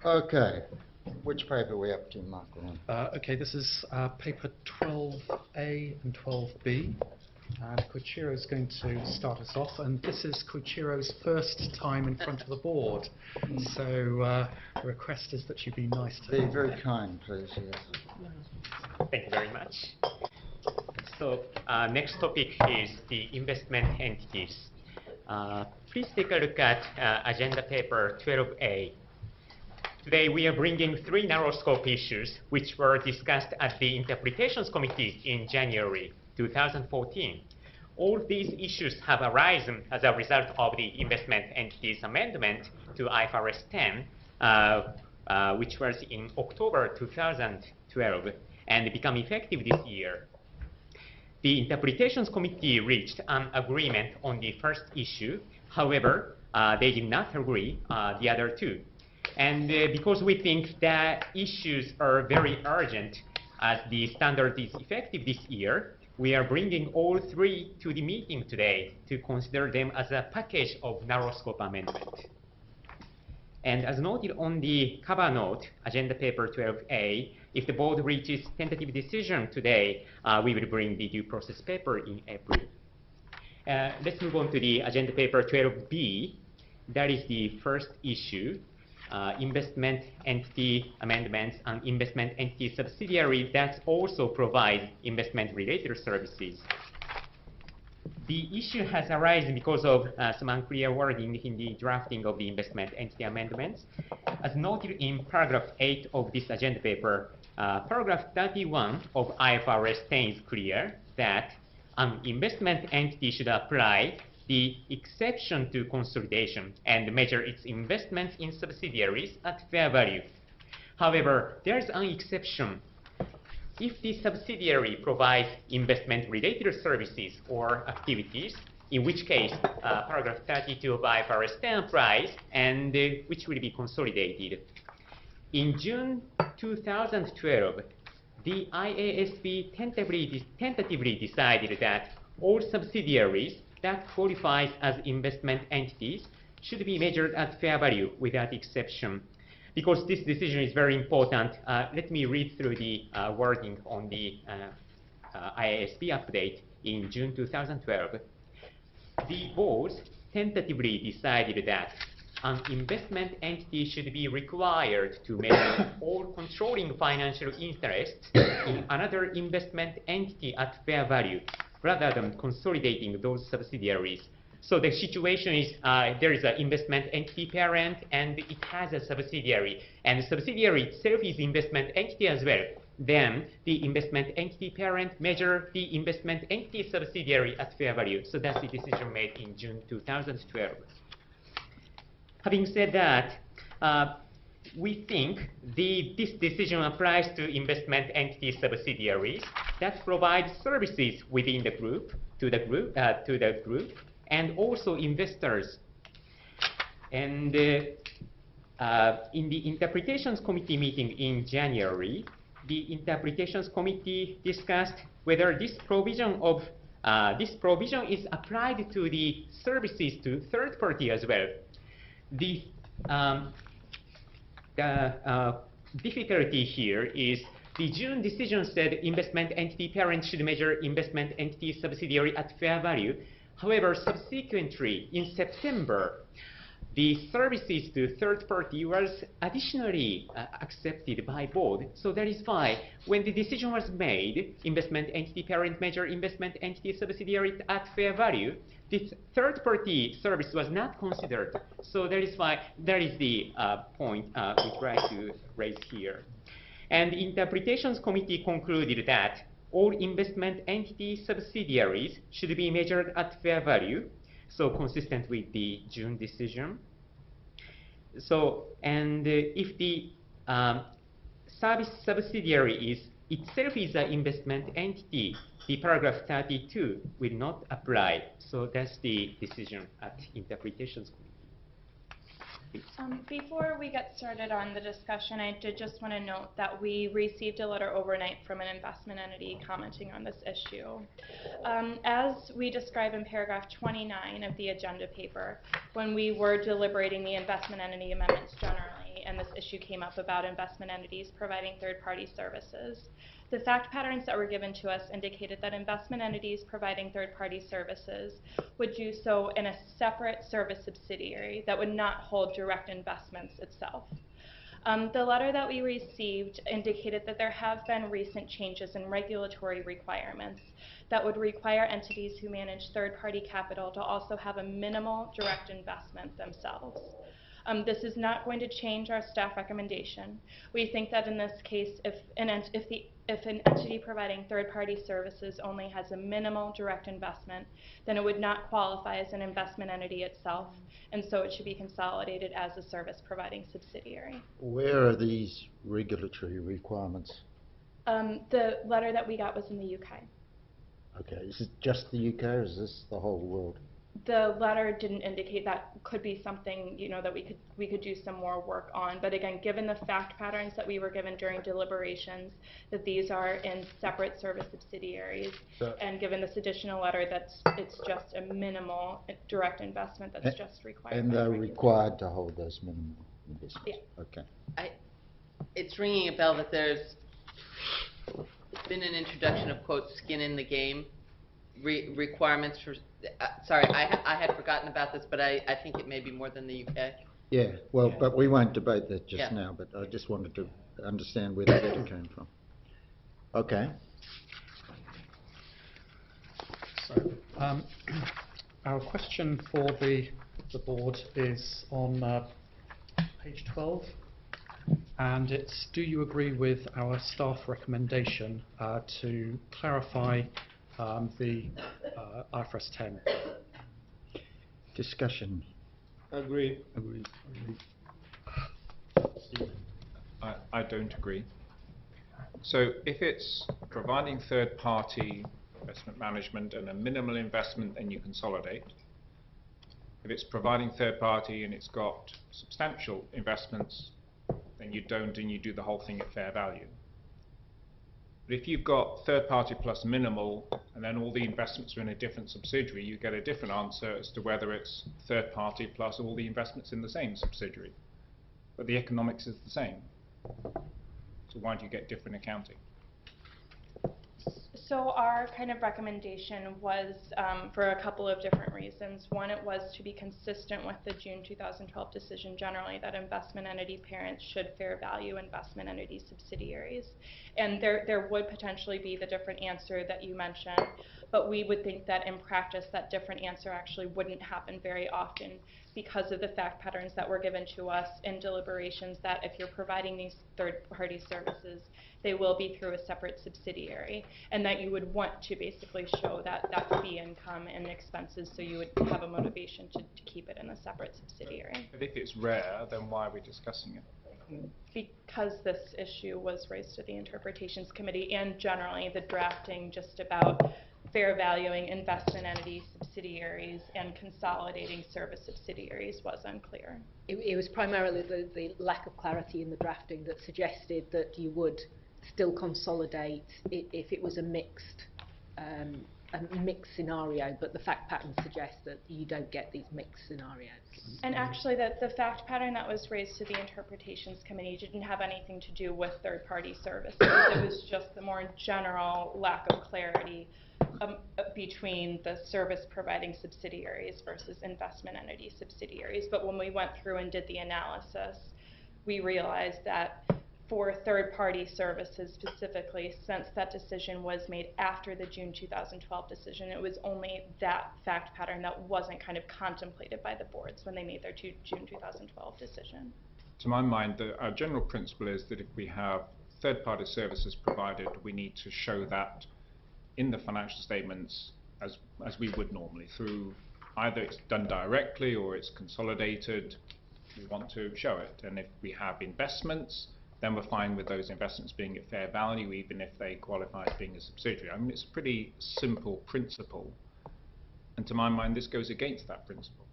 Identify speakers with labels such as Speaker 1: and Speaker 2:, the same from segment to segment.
Speaker 1: Okay. Which paper are we up to, Michael?
Speaker 2: Okay, this is paper 12A and 12B. Koichiro is going to start us off, and this is Koichiro's first time in front of the board. So the request is that you be nice to him.
Speaker 1: Be very kind, please. Yes.
Speaker 3: Thank you very much. So next topic is the investment entities. Please take a look at agenda paper 12A. Today we are bringing three narrow scope issues which were discussed at the Interpretations Committee in January 2014. All these issues have arisen as a result of the investment entities amendment to IFRS 10, which was in October 2012 and become effective this year. The Interpretations Committee reached an agreement on the first issue. However, they did not agree the other two. And because we think that issues are very urgent as the standard is effective this year, we are bringing all three to the meeting today to consider them as a package of narrow scope amendment. And as noted on the cover note, agenda paper 12A, if the board reaches tentative decision today, we will bring the due process paper in April. Let's move on to the agenda paper 12B. That is the first issue. Investment entity amendments and investment entity subsidiary that also provide investment-related services. The issue has arisen because of some unclear wording in the drafting of the investment entity amendments. As noted in paragraph 8 of this agenda paper, paragraph 31 of IFRS 10 is clear that an investment entity should apply the exception to consolidation and measure its investments in subsidiaries at fair value. However, there is an exception. If the subsidiary provides investment-related services or activities, in which case paragraph 32 of IFRS 10 applies, and which will be consolidated. In June 2012, the IASB tentatively decided that all subsidiaries that qualifies as investment entities should be measured at fair value without exception. Because this decision is very important, let me read through the wording on the IASB update in June 2012. The board tentatively decided that an investment entity should be required to measure all controlling financial interests in another investment entity at fair value, rather than consolidating those subsidiaries. So the situation is there is an investment entity parent and it has a subsidiary, and the subsidiary itself is investment entity as well. Then the investment entity parent measure the investment entity subsidiary at fair value. So that's the decision made in June 2012. Having said that, we think this decision applies to investment entity subsidiaries that provide services within the group, to the group, and also investors. And in the Interpretations Committee meeting in January, the Interpretations Committee discussed whether this provision is applied to the services to third party as well. The difficulty here is the June decision said investment entity parent should measure investment entity subsidiary at fair value. However, subsequently, in September, the services to third party was additionally accepted by board. So that is why when the decision was made, investment entity parent measure investment entity subsidiary at fair value, this third party service was not considered. So that is why that is the point we try to raise here. And the Interpretations Committee concluded that all investment entity subsidiaries should be measured at fair value, so consistent with the June decision. So, and if the service subsidiary itself is an investment entity, the paragraph 32 will not apply. So that's the decision at Interpretations Committee.
Speaker 4: Before we get started on the discussion, I did just want to note that we received a letter overnight from an investment entity commenting on this issue. As we describe in paragraph 29 of the agenda paper, when we were deliberating the investment entity amendments generally, recently, and this issue came up about investment entities providing third-party services. The fact patterns that were given to us indicated that investment entities providing third-party services would do so in a separate service subsidiary that would not hold direct investments itself. The letter that we received indicated that there have been recent changes in regulatory requirements that would require entities who manage third-party capital to also have a minimal direct investment themselves. This is not going to change our staff recommendation. We think that in this case, if an entity providing third-party services only has a minimal direct investment, then it would not qualify as an investment entity itself, and so it should be consolidated as a service-providing subsidiary.
Speaker 1: Where are these regulatory requirements?
Speaker 4: The letter that we got was in the UK.
Speaker 1: Okay, is it just the UK or is this the whole world?
Speaker 4: The letter didn't indicate that could be something, you know, that we could do some more work on. But again, given the fact patterns that we were given during deliberations, that these are in separate service subsidiaries, and given this additional letter it's just a minimal direct investment that's just required.
Speaker 1: And they're required to hold those minimal investments?
Speaker 4: Yeah.
Speaker 1: Okay.
Speaker 5: It's ringing a bell that there's been an introduction of, quote, skin in the game requirements for, sorry, I had forgotten about this, but I think it may be more than the UK.
Speaker 1: Yeah, well,
Speaker 5: Yeah.
Speaker 1: but we won't debate that just
Speaker 5: Yeah.
Speaker 1: now, but I just wanted to understand where the letter came from. Okay.
Speaker 2: So, our question for the board is on page 12, and it's, do you agree with our staff recommendation to clarify the IFRS 10?
Speaker 1: Discussion.
Speaker 6: Agree.
Speaker 1: Agreed.
Speaker 6: I don't agree. So if it's providing third-party investment management and a minimal investment, then you consolidate. If it's providing third-party and it's got substantial investments, then you don't, and you do the whole thing at fair value. But if you've got third-party plus minimal, and then all the investments are in a different subsidiary, you get a different answer as to whether it's third-party plus all the investments in the same subsidiary. But the economics is the same. So why do you get different accounting?
Speaker 4: So our kind of recommendation was for a couple of different reasons. One, it was to be consistent with the June 2012 decision generally that investment entity parents should fair value investment entity subsidiaries. And there would potentially be the different answer that you mentioned, but we would think that in practice that different answer actually wouldn't happen very often because of the fact patterns that were given to us in deliberations that if you're providing these third-party services, they will be through a separate subsidiary, and that you would want to basically show that fee income and expenses, so you would have a motivation to keep it in a separate subsidiary.
Speaker 6: But if it's rare, then why are we discussing it?
Speaker 4: Because this issue was raised to the Interpretations Committee and generally the drafting just about fair valuing investment entity subsidiaries and consolidating service subsidiaries was unclear.
Speaker 7: It was primarily the lack of clarity in the drafting that suggested that you would still consolidate if it was a mixed scenario, but the fact pattern suggests that you don't get these mixed scenarios.
Speaker 4: And actually the fact pattern that was raised to the Interpretations Committee didn't have anything to do with third-party services. It was just the more general lack of clarity between the service-providing subsidiaries versus investment entity subsidiaries. But when we went through and did the analysis, we realized that for third-party services specifically, since that decision was made after the June 2012 decision, it was only that fact pattern that wasn't kind of contemplated by the boards when they made their June 2012 decision.
Speaker 6: To my mind, our general principle is that if we have third-party services provided, we need to show that in the financial statements as we would normally, through either it's done directly or it's consolidated. We want to show it. And if we have investments, then we're fine with those investments being at fair value, even if they qualify as being a subsidiary. I mean, it's a pretty simple principle. And to my mind, this goes against that principle.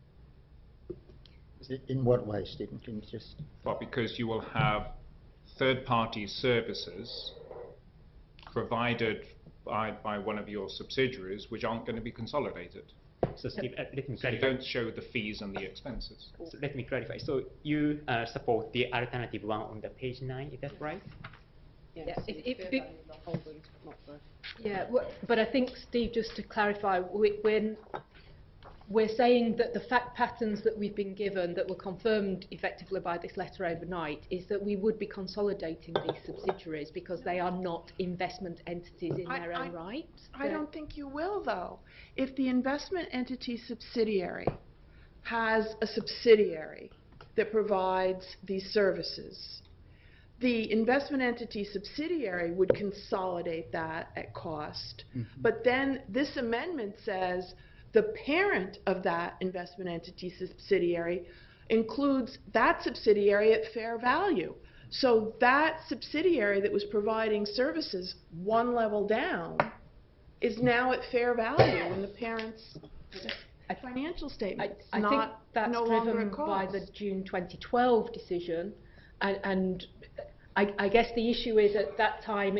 Speaker 1: In what way, Stephen? Can you just...
Speaker 6: Well, because you will have third-party services provided by one of your subsidiaries which aren't going to be consolidated.
Speaker 3: So Steve, let me
Speaker 6: So you
Speaker 3: clarify.
Speaker 6: don't show the fees and the expenses.
Speaker 3: So let me clarify. So you support the alternative one on the page 9, is that right?
Speaker 7: Yeah,
Speaker 8: so
Speaker 7: if-
Speaker 8: the
Speaker 7: if
Speaker 8: fair
Speaker 7: it-
Speaker 8: value of the holdings, but not the...
Speaker 7: Yeah, but I think, Steve, just to clarify, we're saying that the fact patterns that we've been given, that were confirmed effectively by this letter overnight, is that we would be consolidating these subsidiaries because they are not investment entities in their own right.
Speaker 9: I don't think you will, though. If the investment entity subsidiary has a subsidiary that provides these services, the investment entity subsidiary would consolidate that at cost. But then this amendment says the parent of that investment entity subsidiary includes that subsidiary at fair value. So that subsidiary that was providing services one level down is now at fair value in the parent's financial statement.
Speaker 7: I think that's
Speaker 9: no longer
Speaker 7: driven
Speaker 9: at
Speaker 7: by
Speaker 9: cost.
Speaker 7: the June 2012 decision, and I guess the issue is at that time,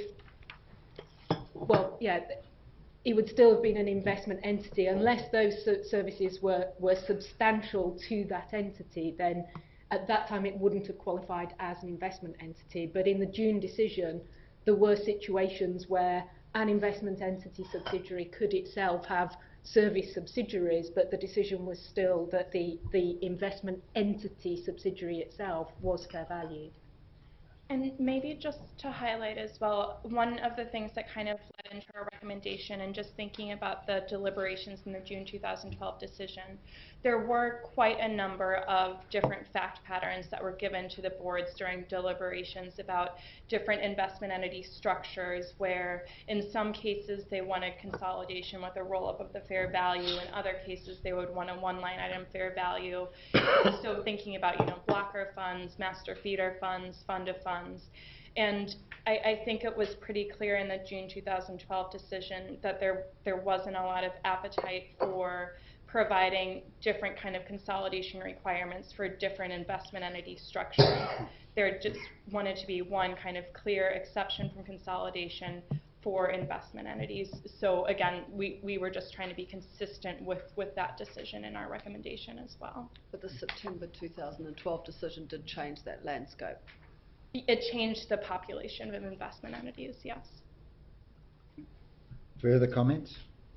Speaker 7: well, yeah, it would still have been an investment entity unless those services were substantial to that entity. Then at that time it wouldn't have qualified as an investment entity. But in the June decision, there were situations where an investment entity subsidiary could itself have service subsidiaries, but the decision was still that the investment entity subsidiary itself was fair valued.
Speaker 4: And maybe just to highlight as well, one of the things that kind of led into our recommendation, and just thinking about the deliberations in the June 2012 decision, there were quite a number of different fact patterns that were given to the boards during deliberations about different investment entity structures, where in some cases they wanted consolidation with a roll-up of the fair value, in other cases they would want a one-line item fair value. So thinking about, blocker funds, master feeder funds, fund of funds. And I think it was pretty clear in the June 2012 decision that there wasn't a lot of appetite for providing different kind of consolidation requirements for different investment entity structures. There just wanted to be one kind of clear exception from consolidation for investment entities. So again, we were just trying to be consistent with that decision in our recommendation as well.
Speaker 8: But the September 2012 decision did change that landscape.
Speaker 4: It changed the population of investment entities, yes.
Speaker 1: Further comments?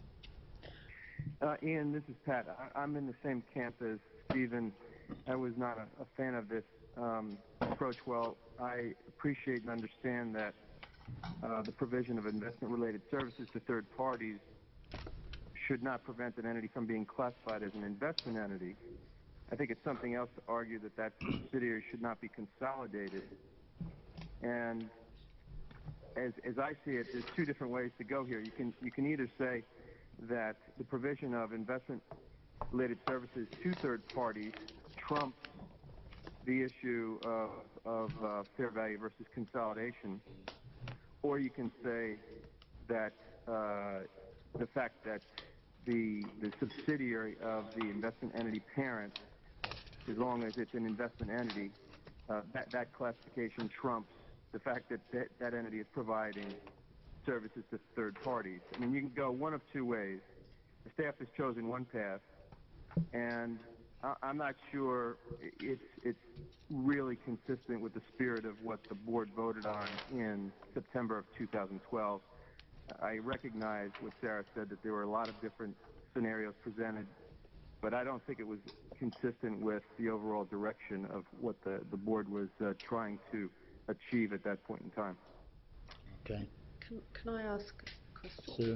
Speaker 10: Ian, this is Pat. I'm in the same camp as Stephen. I was not a fan of this approach. Well, I appreciate and understand that the provision of investment-related services to third parties should not prevent an entity from being classified as an investment entity. I think it's something else to argue that subsidiary should not be consolidated. And as I see it, there's two different ways to go here. You can either say that the provision of investment-related services to third parties trumps the issue of fair value versus consolidation, or you can say that the fact that the subsidiary of the investment entity parent, as long as it's an investment entity, that classification trumps the fact that that entity is providing services to third parties. I mean, you can go one of two ways. The staff has chosen one path, and I'm not sure it's really consistent with the spirit of what the board voted on in September of 2012. I recognize what Sarah said, that there were a lot of different scenarios presented, but I don't think it was consistent with the overall direction of what the board was trying to achieve at that point in time.
Speaker 1: Okay.
Speaker 8: Can I ask a question?
Speaker 1: Sue?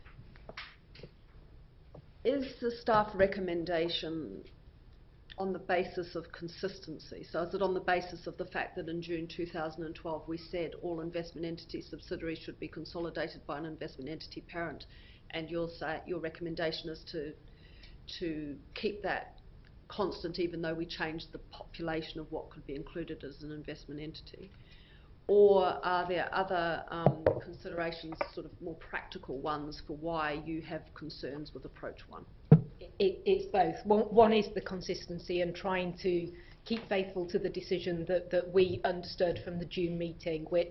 Speaker 8: Is the staff recommendation on the basis of consistency? So is it on the basis of the fact that in June 2012 we said all investment entity subsidiaries should be consolidated by an investment entity parent, and your recommendation is to keep that constant even though we changed the population of what could be included as an investment entity? Or are there other considerations, sort of more practical ones, for why you have concerns with approach one?
Speaker 7: It's both. One is the consistency and trying to keep faithful to the decision that we understood from the June meeting, which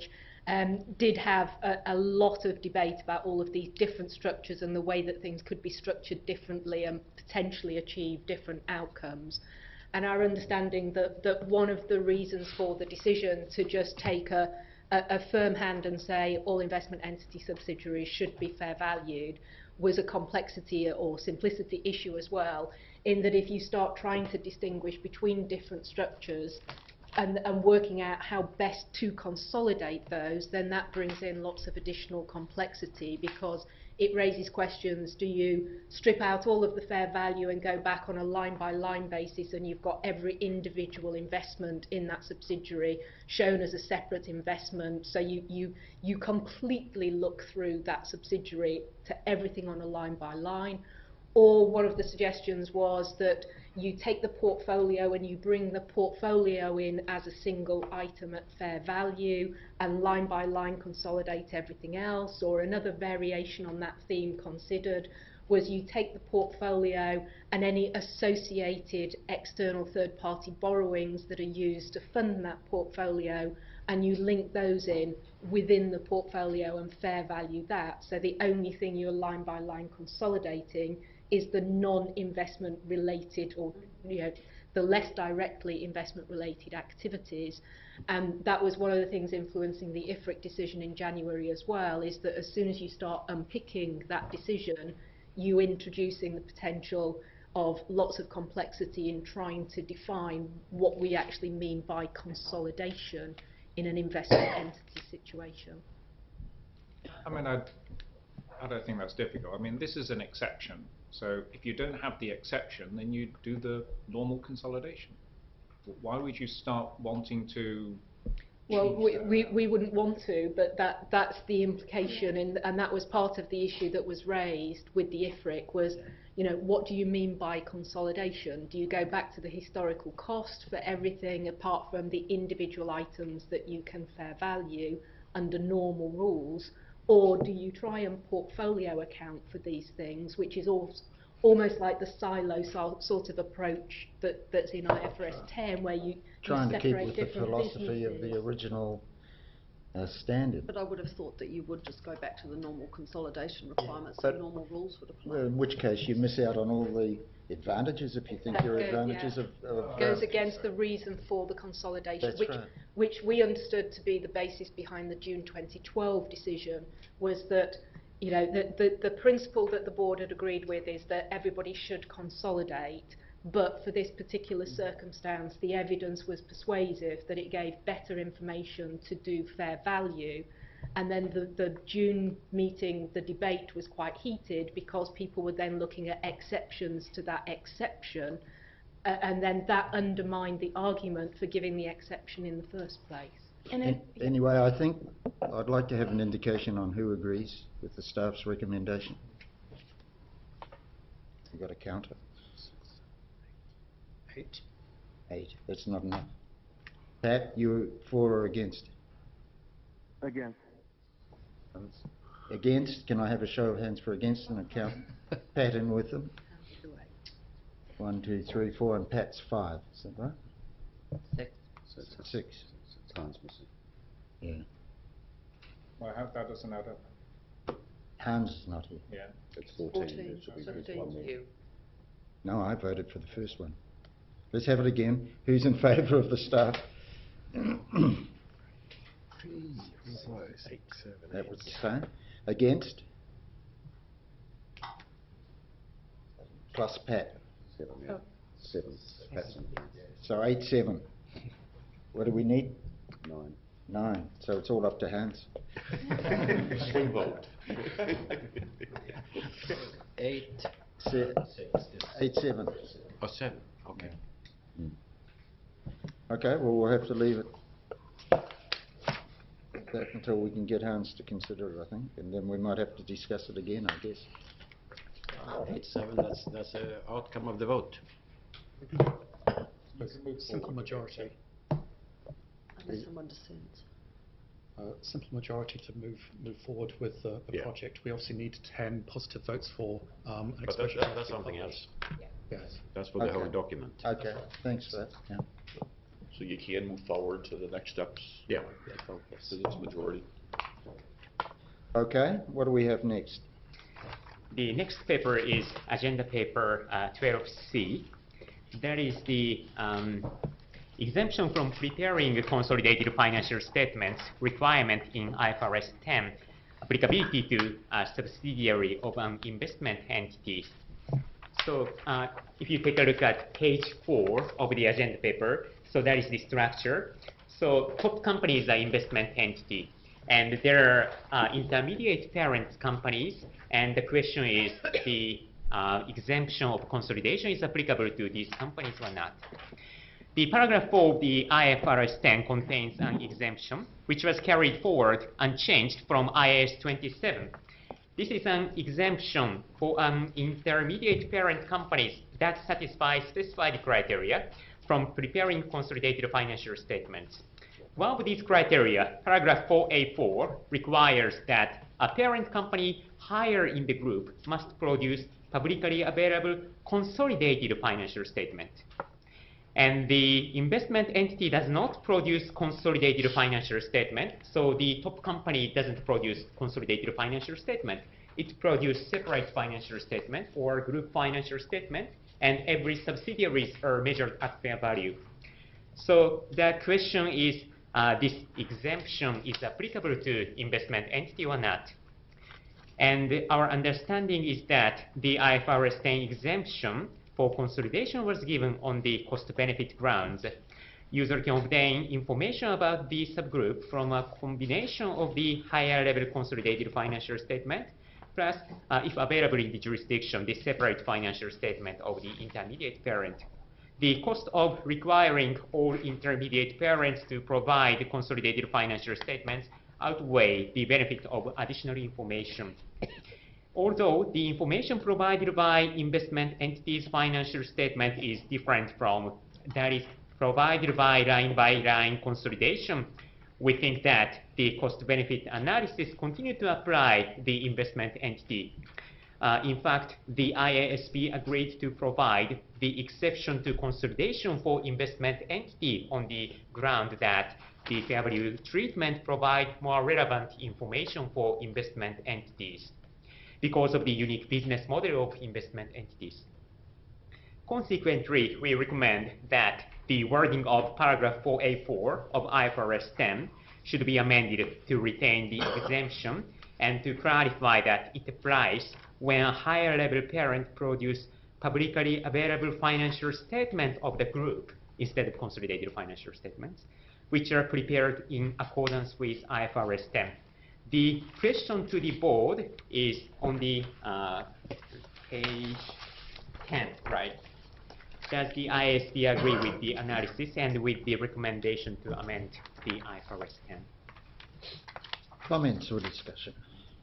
Speaker 7: did have a lot of debate about all of these different structures and the way that things could be structured differently and potentially achieve different outcomes. And our understanding that one of the reasons for the decision to just take a firm hand and say all investment entity subsidiaries should be fair valued was a complexity or simplicity issue as well, in that if you start trying to distinguish between different structures and working out how best to consolidate those, then that brings in lots of additional complexity, because it raises questions. Do you strip out all of the fair value and go back on a line-by-line basis, and you've got every individual investment in that subsidiary shown as a separate investment, so you completely look through that subsidiary to everything on a line-by-line? Or one of the suggestions was that you take the portfolio and you bring the portfolio in as a single item at fair value and line by line consolidate everything else. Or another variation on that theme considered was you take the portfolio and any associated external third-party borrowings that are used to fund that portfolio, and you link those in within the portfolio and fair value that. So the only thing you're line by line consolidating is the non-investment related, or the less directly investment related activities. And that was one of the things influencing the IFRIC decision in January as well, is that as soon as you start unpicking that decision, you introducing the potential of lots of complexity in trying to define what we actually mean by consolidation in an investment entity situation.
Speaker 6: I mean, I don't think that's difficult. I mean, this is an exception. So if you don't have the exception, then you do the normal consolidation. Why would you start wanting to?
Speaker 7: Well, we wouldn't want to, but that's the implication, and that was part of the issue that was raised with the IFRIC was, what do you mean by consolidation? Do you go back to the historical cost for everything apart from the individual items that you can fair value under normal rules? Or do you try and portfolio account for these things, which is almost like the silo sort of approach that's in IFRS 10, where you
Speaker 1: Trying to keep
Speaker 7: separate
Speaker 1: with the
Speaker 7: different
Speaker 1: philosophy of the
Speaker 7: businesses.
Speaker 1: original standard.
Speaker 8: But I would have thought that you would just go back to the normal consolidation requirements,
Speaker 1: But-
Speaker 8: and normal rules would apply.
Speaker 1: Well, in which case you miss out on all the advantages, if you think
Speaker 7: That
Speaker 1: there are
Speaker 7: goes,
Speaker 1: advantages
Speaker 7: yeah.
Speaker 1: of
Speaker 7: Goes against the reason for the consolidation,
Speaker 1: That's right.
Speaker 7: which we understood to be the basis behind the June 2012 decision, was that the principle that the board had agreed with is that everybody should consolidate, but for this particular circumstance the evidence was persuasive that it gave better information to do fair value. And then the June meeting, the debate was quite heated because people were then looking at exceptions to that exception, and then that undermined the argument for giving the exception in the first place.
Speaker 1: Anyway, I think I'd like to have an indication on who agrees with the staff's recommendation. You got a counter?
Speaker 2: 8.
Speaker 1: 8. That's not enough. Pat, you for or against?
Speaker 10: Again.
Speaker 1: Against? Can I have a show of hands for against and a count? Pat in with them. 1, 2, 3, 4, and Pat's 5. Is that right?
Speaker 5: 6.
Speaker 1: 6.
Speaker 11: Time's missing.
Speaker 1: Yeah.
Speaker 6: Well, that doesn't add up.
Speaker 1: Hans is not here.
Speaker 6: Yeah.
Speaker 11: It's 14.
Speaker 8: 14.
Speaker 11: It should be just
Speaker 8: 15.
Speaker 11: one more.
Speaker 5: You.
Speaker 1: No, I voted for the first one. Let's have it again. Who's in favour of the staff? That was the same. Against? Plus Pat.
Speaker 11: 7, yeah. 7. Patson.
Speaker 1: So 8, 7. What do we need?
Speaker 11: 9.
Speaker 1: 9. So it's all up to Hans.
Speaker 11: Swing vote.
Speaker 12: 8.
Speaker 1: 8, 7.
Speaker 12: Oh, 7. Okay.
Speaker 1: Okay, well, we'll have to leave it that until we can get Hans to consider it, I think, and then we might have to discuss it again, I guess.
Speaker 12: 8-7. That's the outcome of the vote.
Speaker 2: Simple majority.
Speaker 8: Unless someone dissents.
Speaker 2: Simple majority to move forward with the
Speaker 12: Yeah.
Speaker 2: project. We obviously need 10 positive votes for an
Speaker 12: But
Speaker 2: expression.
Speaker 12: that's something else.
Speaker 2: Yes.
Speaker 12: That's for the
Speaker 1: Okay.
Speaker 12: whole document.
Speaker 1: Okay, thanks for that. Yeah.
Speaker 11: So you can move forward to the next steps?
Speaker 12: Yeah.
Speaker 11: So it's majority?
Speaker 1: Okay, what do we have next?
Speaker 3: The next paper is agenda paper 12C. That is the exemption from preparing consolidated financial statements requirement in IFRS 10, applicability to a subsidiary of an investment entity. So if you take a look at page 4 of the agenda paper, so that is the structure. So top company is an investment entity, and there are intermediate parent companies, and the question is the exemption of consolidation is applicable to these companies or not. The paragraph 4 of the IFRS 10 contains an exemption, which was carried forward unchanged from IAS 27. This is an exemption for intermediate parent companies that satisfy specified criteria from preparing consolidated financial statements. One of these criteria, paragraph 4A4, requires that a parent company higher in the group must produce publicly available consolidated financial statement. And the investment entity does not produce consolidated financial statement, so the top company doesn't produce consolidated financial statement. It produces separate financial statement or group financial statement, and every subsidiaries are measured at fair value. So the question is, this exemption is applicable to investment entity or not? And our understanding is that the IFRS 10 exemption for consolidation was given on the cost-benefit grounds. User can obtain information about the subgroup from a combination of the higher level consolidated financial statement, plus, if available in the jurisdiction, the separate financial statement of the intermediate parent. The cost of requiring all intermediate parents to provide consolidated financial statements outweigh the benefit of additional information. Although the information provided by investment entities' financial statement is different from that is provided by line consolidation, we think that the cost-benefit analysis continue to apply the investment entity. In fact, the IASB agreed to provide the exception to consolidation for investment entity on the ground that the fair value treatment provides more relevant information for investment entities because of the unique business model of investment entities. Consequently, we recommend that the wording of paragraph 4A4 of IFRS 10 should be amended to retain the exemption and to clarify that it applies when a higher level parent produces publicly available financial statement of the group instead of consolidated financial statements, which are prepared in accordance with IFRS 10. The question to the board is on the page 10, right? Does the IASB agree with the analysis and with the recommendation to amend the IFRS 10?
Speaker 1: Comments or discussion?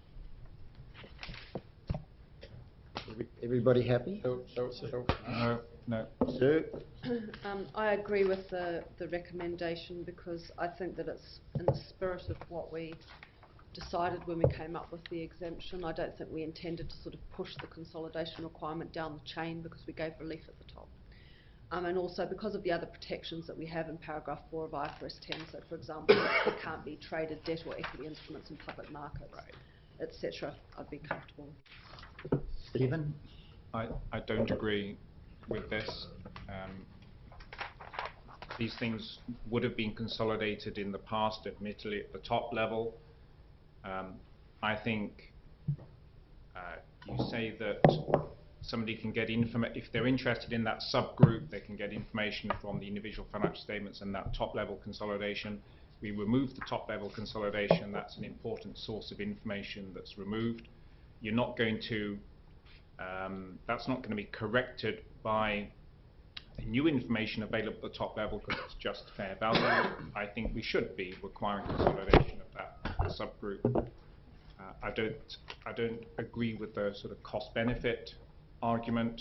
Speaker 1: Everybody happy?
Speaker 6: No.
Speaker 1: Sue?
Speaker 8: I agree with the recommendation because I think that it's in the spirit of what we decided when we came up with the exemption. I don't think we intended to sort of push the consolidation requirement down the chain because we gave relief at the top. And also because of the other protections that we have in paragraph 4 of IFRS 10. So, for example, there can't be traded debt or equity instruments in public markets, etc. I'd be comfortable.
Speaker 1: Stephen?
Speaker 6: I don't agree with this. These things would have been consolidated in the past, admittedly at the top level. I think you say that somebody can get information, if they're interested in that subgroup, they can get information from the individual financial statements and that top level consolidation. We remove the top level consolidation, that's an important source of information that's removed. You're not going to, that's not going to be corrected by the new information available at the top level because it's just fair value. I think we should be requiring consolidation of that subgroup. I don't agree with the sort of cost-benefit argument.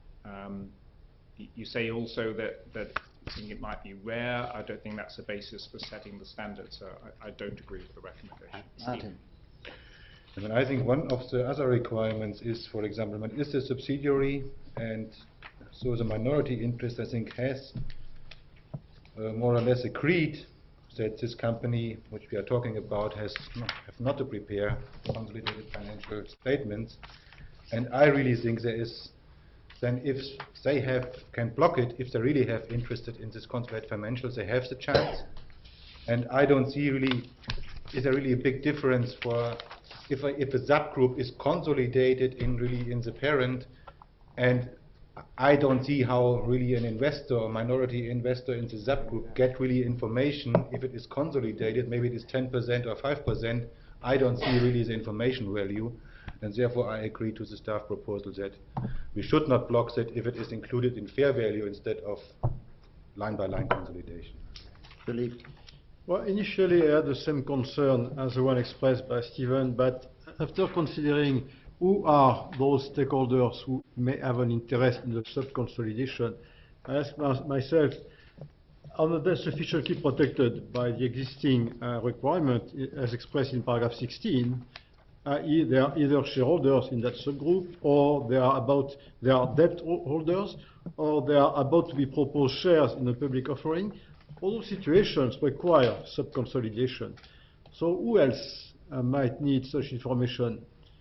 Speaker 6: You say also that you think it might be rare. I don't think that's the basis for setting the standards. So I don't agree with the recommendation.
Speaker 1: Martin?
Speaker 13: I mean, I think one of the other requirements is, for example, when is a subsidiary, and so the minority interest, I think, has more or less agreed that this company, which we are talking about, have not to prepare consolidated financial statements. And I really think there is, then if they can block it, if they really have interested in this consolidated financials, they have the chance. And I don't see really, is there really a big difference for if a subgroup is consolidated in the parent, and I don't see how really an investor or minority investor in the subgroup get really information if it is consolidated. Maybe it is 10% or 5%. I don't see really the information value, and therefore I agree to the staff proposal that we should not block that if it is included in fair value instead of line-by-line consolidation.
Speaker 1: Philippe?
Speaker 12: Well, initially I had the same concern as the one expressed by Stephen, but after considering who are those stakeholders who may have an interest in the sub-consolidation, I asked myself, are they sufficiently protected by the existing requirement as expressed in paragraph 16, i.e. they are either shareholders in that subgroup, or they are debt holders, or they are about to be proposed shares in a public offering. All those situations require sub-consolidation. So who else might need such information,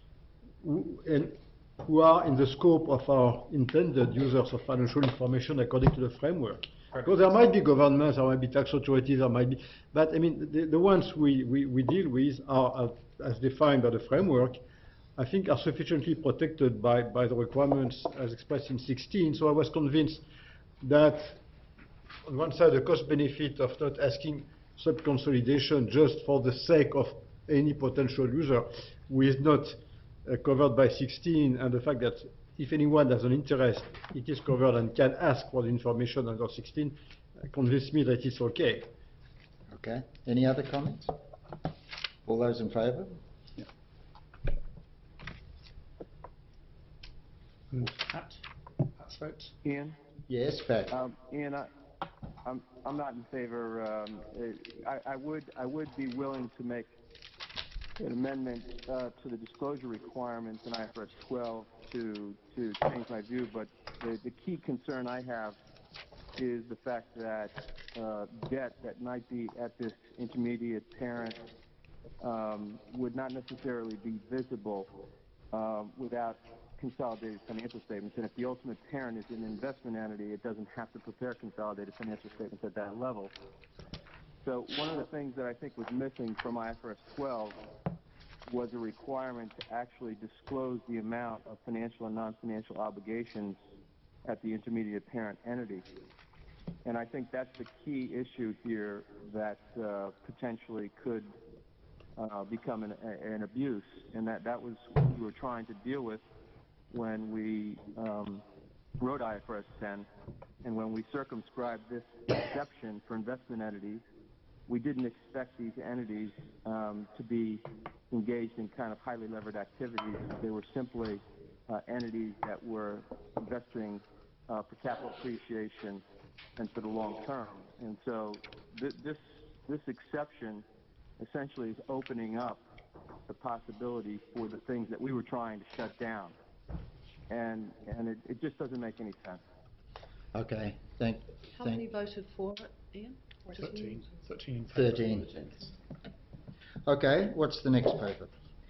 Speaker 12: and who are in the scope of our intended users of financial information according to the framework? Because there might be governments, there might be tax authorities, there might be, but I mean, the ones we deal with are, as defined by the framework, I think are sufficiently protected by the requirements as expressed in 16. So I was convinced that on one side, the cost benefit of not asking sub-consolidation just for the sake of any potential user who is not covered by 16, and the fact that if anyone has an interest, it is covered and can ask for the information under 16, convinced me that it's okay.
Speaker 1: Okay. Any other comments? All those in favour?
Speaker 2: Yeah. Pat's vote.
Speaker 10: Ian?
Speaker 1: Yes, Pat.
Speaker 10: Ian, I'm not in favor. I would be willing to make an amendment to the disclosure requirements in IFRS 12 to change my view, but the key concern I have is the fact that debt that might be at this intermediate parent would not necessarily be visible without consolidated financial statements. And if the ultimate parent is an investment entity, it doesn't have to prepare consolidated financial statements at that level. So one of the things that I think was missing from IFRS 12 was a requirement to actually disclose the amount of financial and non-financial obligations at the intermediate parent entity. And I think that's the key issue here that potentially could become an abuse, and that was what we were trying to deal with when we wrote IFRS 10, and when we circumscribed this exception for investment entities. We didn't expect these entities to be engaged in kind of highly levered activities. They were simply entities that were investing for capital appreciation and for the long term. And so this exception essentially is opening up the possibility for the things that we were trying to shut down. And it just doesn't make any sense.
Speaker 1: Okay,
Speaker 8: How many voted for it, Ian?
Speaker 2: 13. 13.
Speaker 1: 13. Okay, what's the next paper?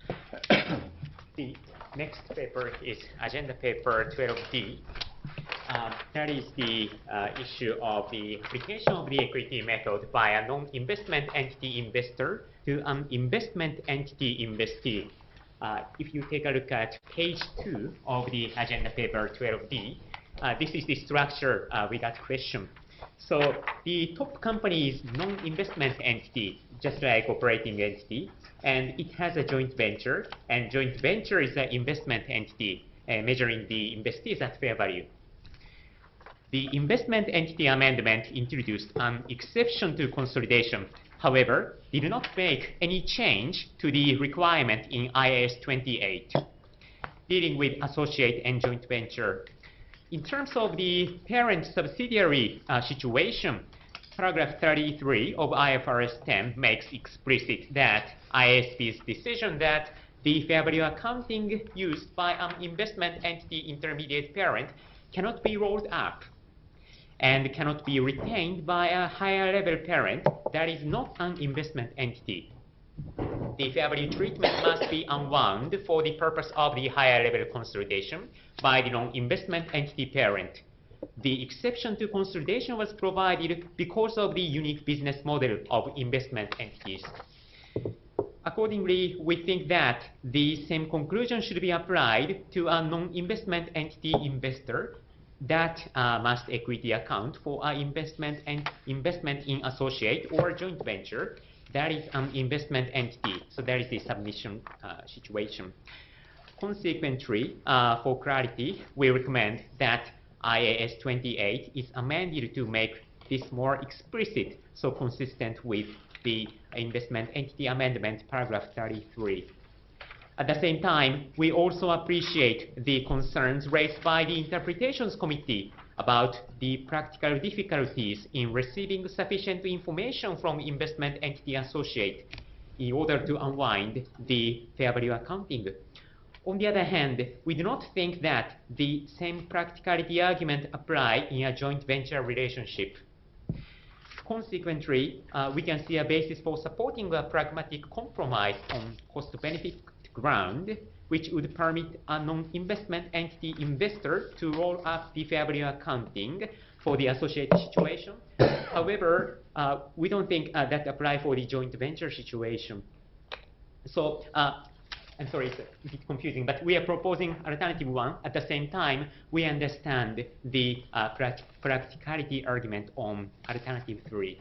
Speaker 3: The next paper is agenda paper 12D. That is the issue of the application of the equity method by a non-investment entity investor to an investment entity investee. If you take a look at page 2 of the agenda paper 12D, this is the structure with that question. So the top company is non-investment entity, just like operating entity, and it has a joint venture, and joint venture is an investment entity, measuring the investees at fair value. The investment entity amendment introduced an exception to consolidation, however, did not make any change to the requirement in IAS 28, dealing with associate and joint venture. In terms of the parent subsidiary situation, paragraph 33 of IFRS 10 makes explicit that IASB's decision that the fair value accounting used by an investment entity intermediate parent cannot be rolled up. and cannot be retained by a higher level parent that is not an investment entity. The fair value treatment must be unwound for the purpose of the higher level consolidation by the non-investment entity parent. The exception to consolidation was provided because of the unique business model of investment entities. Accordingly, we think that the same conclusion should be applied to a non-investment entity investor that must equity account for an investment in associate or joint venture that is an investment entity. So that is the submission situation. Consequently, for clarity, we recommend that IAS 28 is amended to make this more explicit, so consistent with the investment entity amendment, paragraph 33. At the same time, we also appreciate the concerns raised by the Interpretations Committee about the practical difficulties in receiving sufficient information from investment entity associate in order to unwind the fair value accounting. On the other hand, we do not think that the same practicality argument apply in a joint venture relationship. Consequently, we can see a basis for supporting a pragmatic compromise on cost-benefit ground, which would permit a non-investment entity investor to roll up the fair value accounting for the associated situation. However, we don't think that apply for the joint venture situation. So, I'm sorry, it's a bit confusing, but we are proposing alternative 1. At the same time, we understand the practicality argument on alternative 3.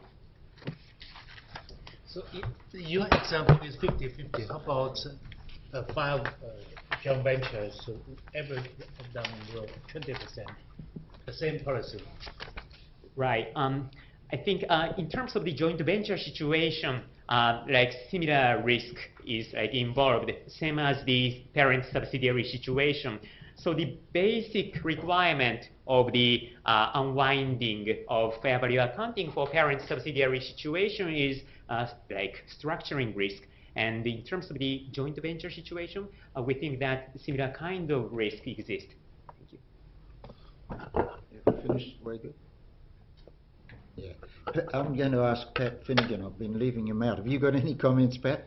Speaker 14: So your example is 50-50. How about 5 joint ventures, so every of them will 20%, the same policy?
Speaker 3: Right. I think in terms of the joint venture situation, like similar risk is involved, same as the parent subsidiary situation. So the basic requirement of the unwinding of fair value accounting for parent subsidiary situation is like structuring risk. And in terms of the joint venture situation, we think that similar kind of risk exists. Thank you.
Speaker 1: Finished? Very good. Yeah. I'm going to ask Pat Finnegan. I've been leaving him out. Have you got any comments, Pat?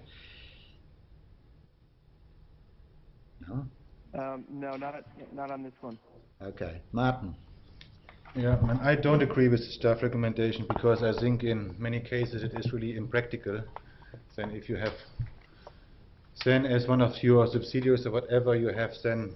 Speaker 1: No?
Speaker 10: No, not on this one.
Speaker 1: Okay. Martin?
Speaker 13: Yeah, and I don't agree with the staff recommendation because I think in many cases it is really impractical. Then if you have then as one of your subsidiaries or whatever, you have then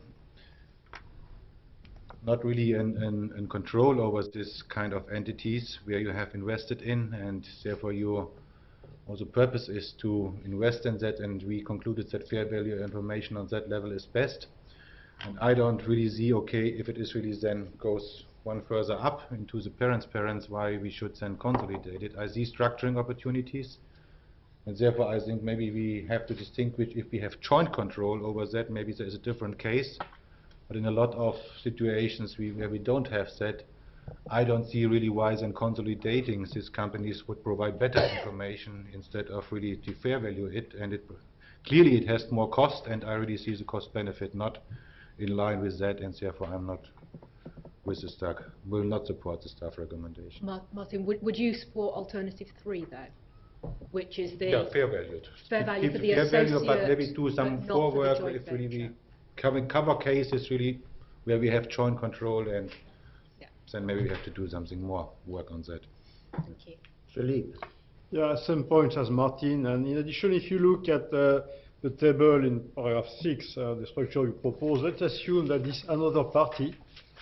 Speaker 13: not really in control over this kind of entities where you have invested in, and therefore your also purpose is to invest in that, and we concluded that fair value information on that level is best. And I don't really see, okay, if it is really then goes one further up into the parents, why we should then consolidate it. I see structuring opportunities, and therefore I think maybe we have to distinguish if we have joint control over that, maybe there is a different case. But in a lot of situations where we don't have that, I don't see really why then consolidating these companies would provide better information instead of really to fair value it. And clearly it has more cost, and I really see the cost benefit not in line with that, and therefore I'm not with the staff, will not support the staff recommendation.
Speaker 7: Martin, would you support alternative 3 though, which is the
Speaker 13: fair valued.
Speaker 7: Fair value for the
Speaker 13: fair value,
Speaker 7: associate,
Speaker 13: but maybe do some forework if really we cover cases really where we have joint control, and then maybe we have to do something more work on that.
Speaker 7: Thank you.
Speaker 1: Philippe?
Speaker 12: Yeah, same points as Martin. And in addition, if you look at the table in paragraph 6, the structure you propose, let's assume that this another party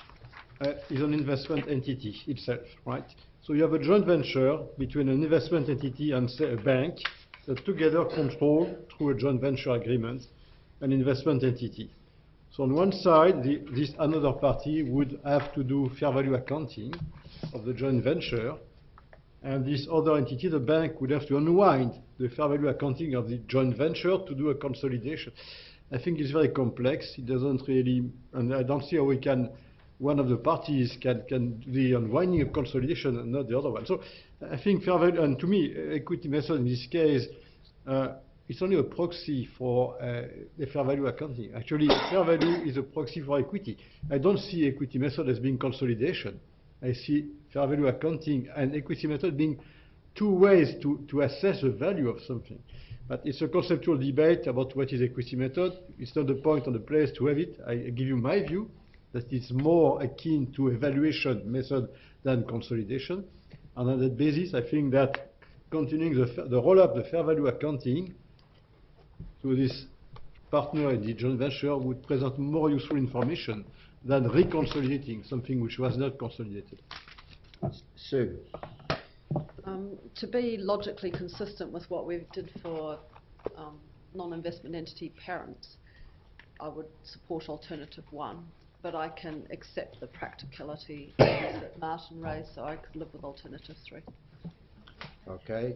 Speaker 12: is an investment entity itself, right? So you have a joint venture between an investment entity and, say, a bank that together control, through a joint venture agreement, an investment entity. So on one side, this another party would have to do fair value accounting of the joint venture, and this other entity, the bank, would have to unwind the fair value accounting of the joint venture to do a consolidation. I think it's very complex. It doesn't really, and I don't see how we can, one of the parties can be unwinding a consolidation and not the other one. So I think fair value, and to me, equity method in this case, it's only a proxy for the fair value accounting. Actually, fair value is a proxy for equity. I don't see equity method as being consolidation. I see fair fair value accounting and equity method being two ways to assess the value of something. But it's a conceptual debate about what is equity method. It's not the point or the place to have it. I give you my view, that it's more akin to evaluation method than consolidation. And on that basis, I think that continuing the roll-up, the fair value accounting to this partner in the joint venture would present more useful information than reconsolidating something which was not consolidated.
Speaker 1: Sue?
Speaker 8: To be logically consistent with what we did for non-investment entity parents, I would support alternative 1, but I can accept the practicality that Martin raised, so I could live with alternative 3.
Speaker 1: Okay.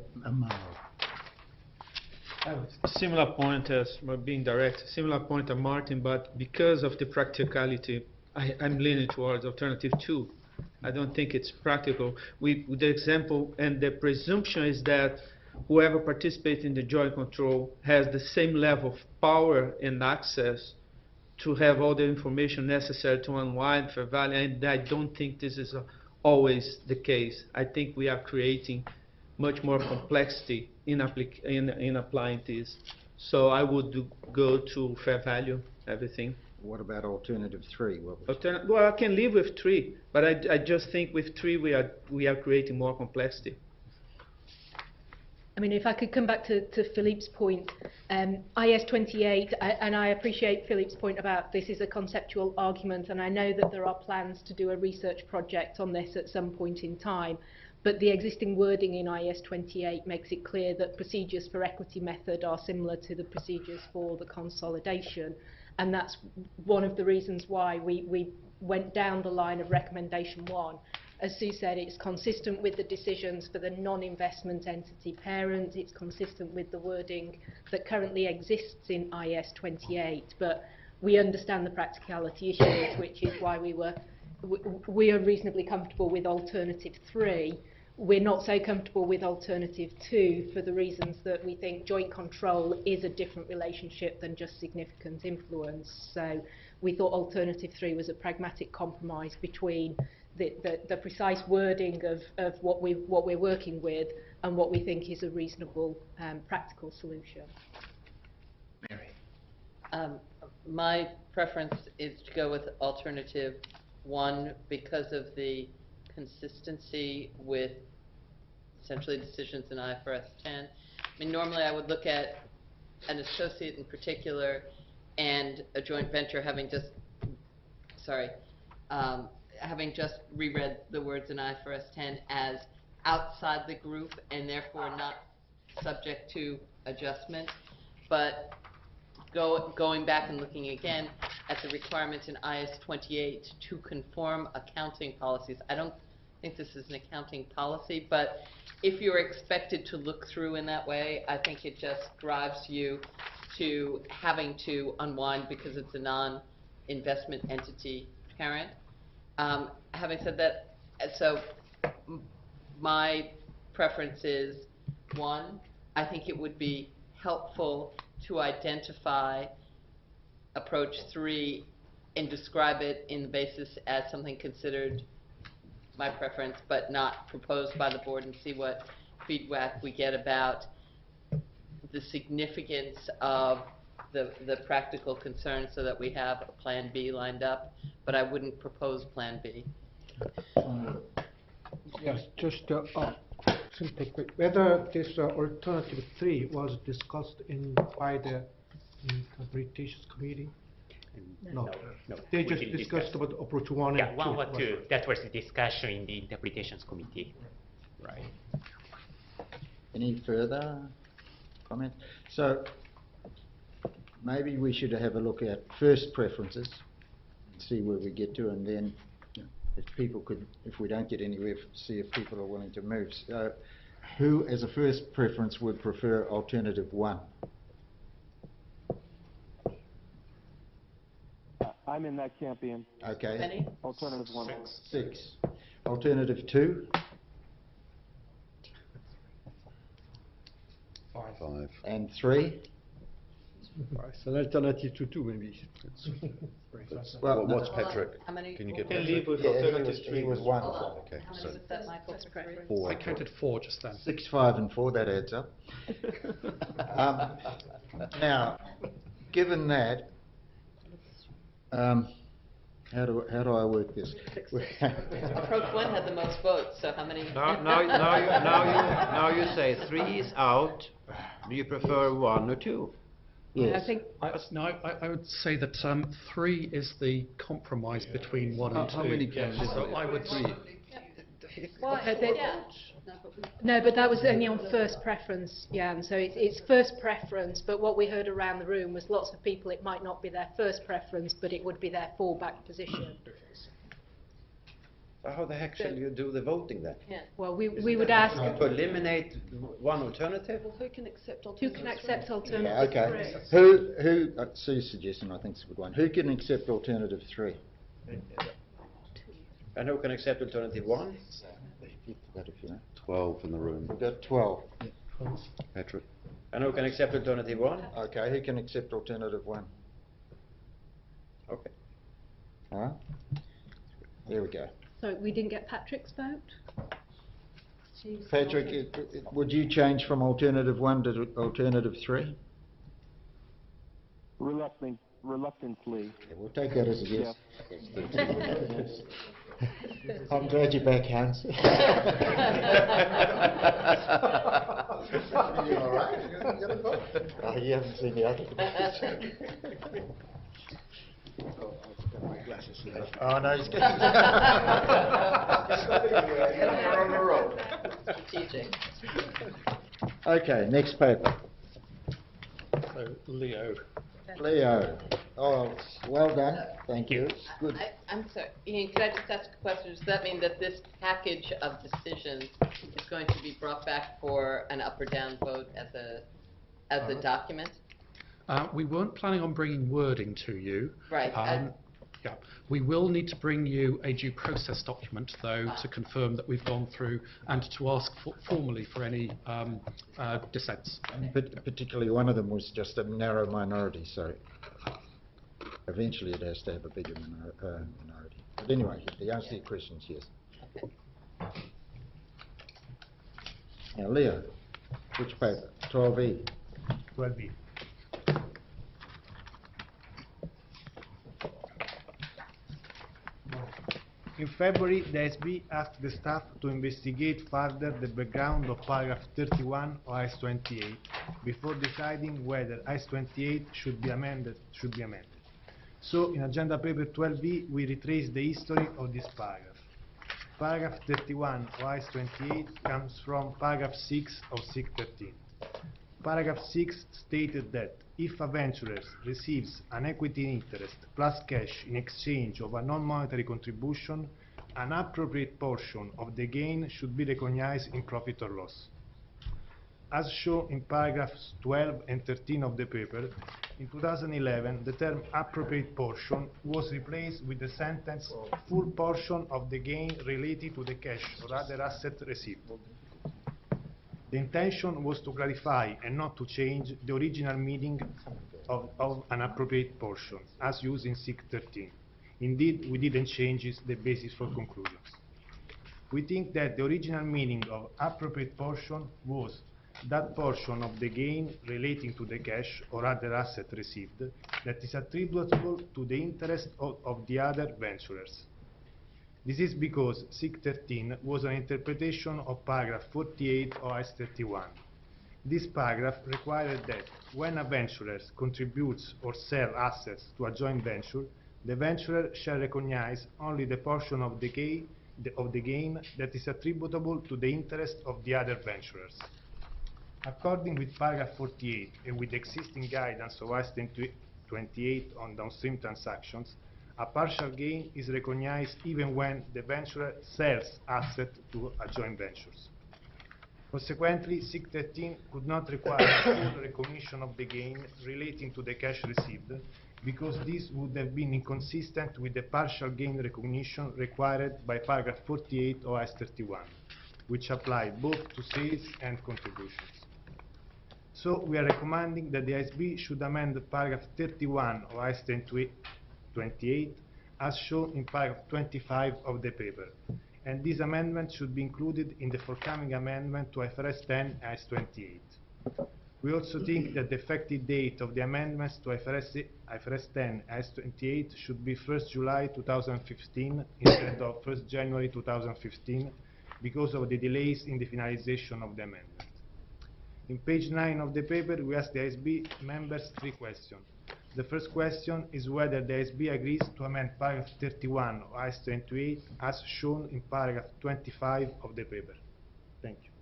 Speaker 15: I have a similar point as being direct, similar point to Martin, but because of the practicality, I'm leaning towards alternative 2. I don't think it's practical. With the example, and the presumption is that whoever participates in the joint control has the same level of power and access to have all the information necessary to unwind fair value, and I don't think this is always the case. I think we are creating much more complexity in applying this. So I would go to fair value, everything.
Speaker 1: What about alternative 3?
Speaker 15: Well, I can live with 3, but I just think with 3 we are creating more complexity.
Speaker 7: I mean, if I could come back to Philippe's point, IS 28, and I appreciate Philippe's point about this is a conceptual argument, and I know that there are plans to do a research project on this at some point in time, but the existing wording in IS 28 makes it clear that procedures for equity method are similar to the procedures for the consolidation, and that's one of the reasons why we went down the line of recommendation 1. As Sue said, it's consistent with the decisions for the non-investment entity parent. It's consistent with the wording that currently exists in IS 28. But we understand the practicality issues, which is why we are reasonably comfortable with alternative 3. We're not so comfortable with alternative 2 for the reasons that we think joint control is a different relationship than just significant influence. So we thought alternative 3 was a pragmatic compromise between the precise wording of what we're working with and what we think is a reasonable practical solution.
Speaker 5: Mary. My preference is to go with alternative 1 because of the consistency with essentially decisions in IFRS 10. I mean, normally I would look at an associate in particular and a joint venture having just reread the words in IFRS 10 as outside the group and therefore not subject to adjustment. But going back and looking again at the requirements in IS 28 to conform accounting policies, I don't think this is an accounting policy, but if you're expected to look through in that way, I think it just drives you to having to unwind because it's a non-investment entity parent. Having said that, so my preference is 1, I think it would be helpful to identify approach 3 and describe it in the basis as something considered my preference but not proposed by the board, and see what feedback we get about the significance of the practical concerns so that we have a plan B lined up, but I wouldn't propose plan B.
Speaker 16: Yes, just simply quick. Whether this alternative 3 was discussed by the interpretations committee? No. They just discussed about approach 1 and 2.
Speaker 3: Yeah, 1 or 2. That was the discussion in the interpretations committee. Right.
Speaker 1: Any further comment? So maybe we should have a look at first preferences, see where we get to, and then if we don't get anywhere, see if people are willing to move. So who, as a first preference, would prefer alternative 1?
Speaker 10: I'm in that camp, Ian.
Speaker 1: Okay.
Speaker 5: Any?
Speaker 10: Alternative 1.
Speaker 1: 6. Alternative 2?
Speaker 11: 5.
Speaker 1: And 3?
Speaker 12: It's an alternative to 2, maybe.
Speaker 1: Well,
Speaker 11: What's Patrick?
Speaker 5: How many?
Speaker 11: Can you get
Speaker 15: Can
Speaker 11: Patrick?
Speaker 15: leave with
Speaker 1: Yeah,
Speaker 15: alternative
Speaker 1: he
Speaker 15: three.
Speaker 1: was one.
Speaker 11: Okay,
Speaker 5: How
Speaker 11: so
Speaker 5: many was that, Michael?
Speaker 11: four.
Speaker 2: I counted 4 just then.
Speaker 1: 6, 5 and 4, that adds up. Now, given that, how do I work this?
Speaker 5: Approach 1 had the most votes, so how many?
Speaker 17: Now you say 3 is out. Do you prefer 1 or 2?
Speaker 1: Yes.
Speaker 7: I think
Speaker 2: I would say that 3 is the compromise between 1 and 2.
Speaker 12: How many can
Speaker 2: So I would
Speaker 12: 3?
Speaker 7: No, but that was only on first preference, Jan. So it's first preference, but what we heard around the room was lots of people, it might not be their first preference, but it would be their fallback position.
Speaker 17: So how the heck shall you do the voting then?
Speaker 5: Yeah.
Speaker 7: Well, we would ask
Speaker 17: To eliminate one alternative?
Speaker 8: Well, who can accept
Speaker 7: who
Speaker 8: alternative?
Speaker 7: can accept
Speaker 1: Yeah,
Speaker 7: alternative
Speaker 1: okay.
Speaker 7: three.
Speaker 1: Who, Sue's suggestion I think is a good one. Who can accept alternative 3?
Speaker 17: And who can accept alternative 1?
Speaker 1: That if you know.
Speaker 11: 12 in the room.
Speaker 1: We've got 12.
Speaker 11: Patrick?
Speaker 17: And who can accept alternative 1?
Speaker 1: Okay, who can accept alternative 1?
Speaker 17: Okay.
Speaker 1: All right. There we go.
Speaker 7: So we didn't get Patrick's vote?
Speaker 1: Patrick, would you change from alternative 1 to alternative 3?
Speaker 10: Reluctantly.
Speaker 1: Okay, we'll take that as a yes.
Speaker 10: Yes.
Speaker 1: I'm glad you're back, Hans. You all right? Oh, you haven't seen the other debates. Oh, no, he's getting...
Speaker 5: You're on the road. Strategic.
Speaker 1: Okay, next paper.
Speaker 2: So, Leo.
Speaker 1: Leo. Oh, well done. Thank you. Good.
Speaker 5: I'm sorry, Ian, could I just ask a question? Does that mean that this package of decisions is going to be brought back for an up or down vote as a document?
Speaker 2: We weren't planning on bringing wording to you.
Speaker 5: Right.
Speaker 2: Yeah, we will need to bring you a due process document, though, to confirm that we've gone through and to ask formally for any dissents.
Speaker 1: But particularly one of them was just a narrow minority, so eventually it has to have a bigger minority. But anyway, the answer to your question is yes. Now, Leo, which paper? 12E.
Speaker 16: 12B. In February, the SB asked the staff to investigate further the background of paragraph 31 of ICE 28 before deciding whether ICE 28 should be amended. So, in agenda paper 12B, we retrace the history of this paragraph. Paragraph 31 of ICE 28 comes from paragraph 6 of SIC 13. Paragraph 6 stated that if a venturer receives an equity interest plus cash in exchange of a non-monetary contribution, an appropriate portion of the gain should be recognized in profit or loss. As shown in paragraphs 12 and 13 of the paper, in 2011 the term appropriate portion was replaced with the sentence full portion of the gain related to the cash or other asset received. The intention was to clarify and not to change the original meaning of an appropriate portion, as used in SIC 13. Indeed, we didn't change the basis for conclusions. We think that the original meaning of appropriate portion was that portion of the gain relating to the cash or other asset received that is attributable to the interest of the other venturers. This is because SIC 13 was an interpretation of paragraph 48 of ICE 31. This paragraph required that when a venturer contributes or sells assets to a joint venture, the venturer shall recognize only the portion of the gain that is attributable to the interest of the other venturers. According with paragraph 48 and with existing guidance of ICE 28 on downstream transactions, a partial gain is recognized even when the venturer sells assets to a joint venture. Consequently, SIC 13 could not require full recognition of the gain relating to the cash received, because this would have been inconsistent with the partial gain recognition required by paragraph 48 of ICE 31, which apply both to sales and contributions.
Speaker 18: So we are recommending that the ISB should amend paragraph 31 of IS 28 as shown in paragraph 25 of the paper. And this amendment should be included in the forthcoming amendment to IFRS 10 IS 28. We also think that the effective date of the amendments to IFRS 10 IS 28 should be 1st July 2015 instead of 1st January 2015 because of the delays in the finalization of the amendment. In page 9 of the paper, we ask the ISB members 3 questions. The first question is whether the ISB agrees to amend paragraph 31 of IS 28 as shown in paragraph 25 of the paper. Thank you.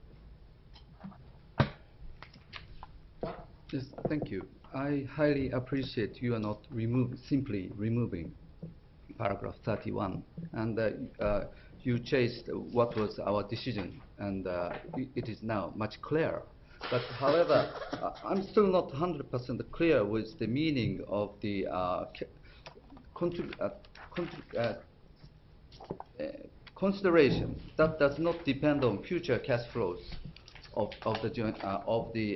Speaker 19: Yes, thank you. I highly appreciate you are not simply removing paragraph 31, and you changed what was our decision, and it is now much clearer. But however, I'm still not 100% clear with the meaning of the consideration that does not depend on future cash flows of the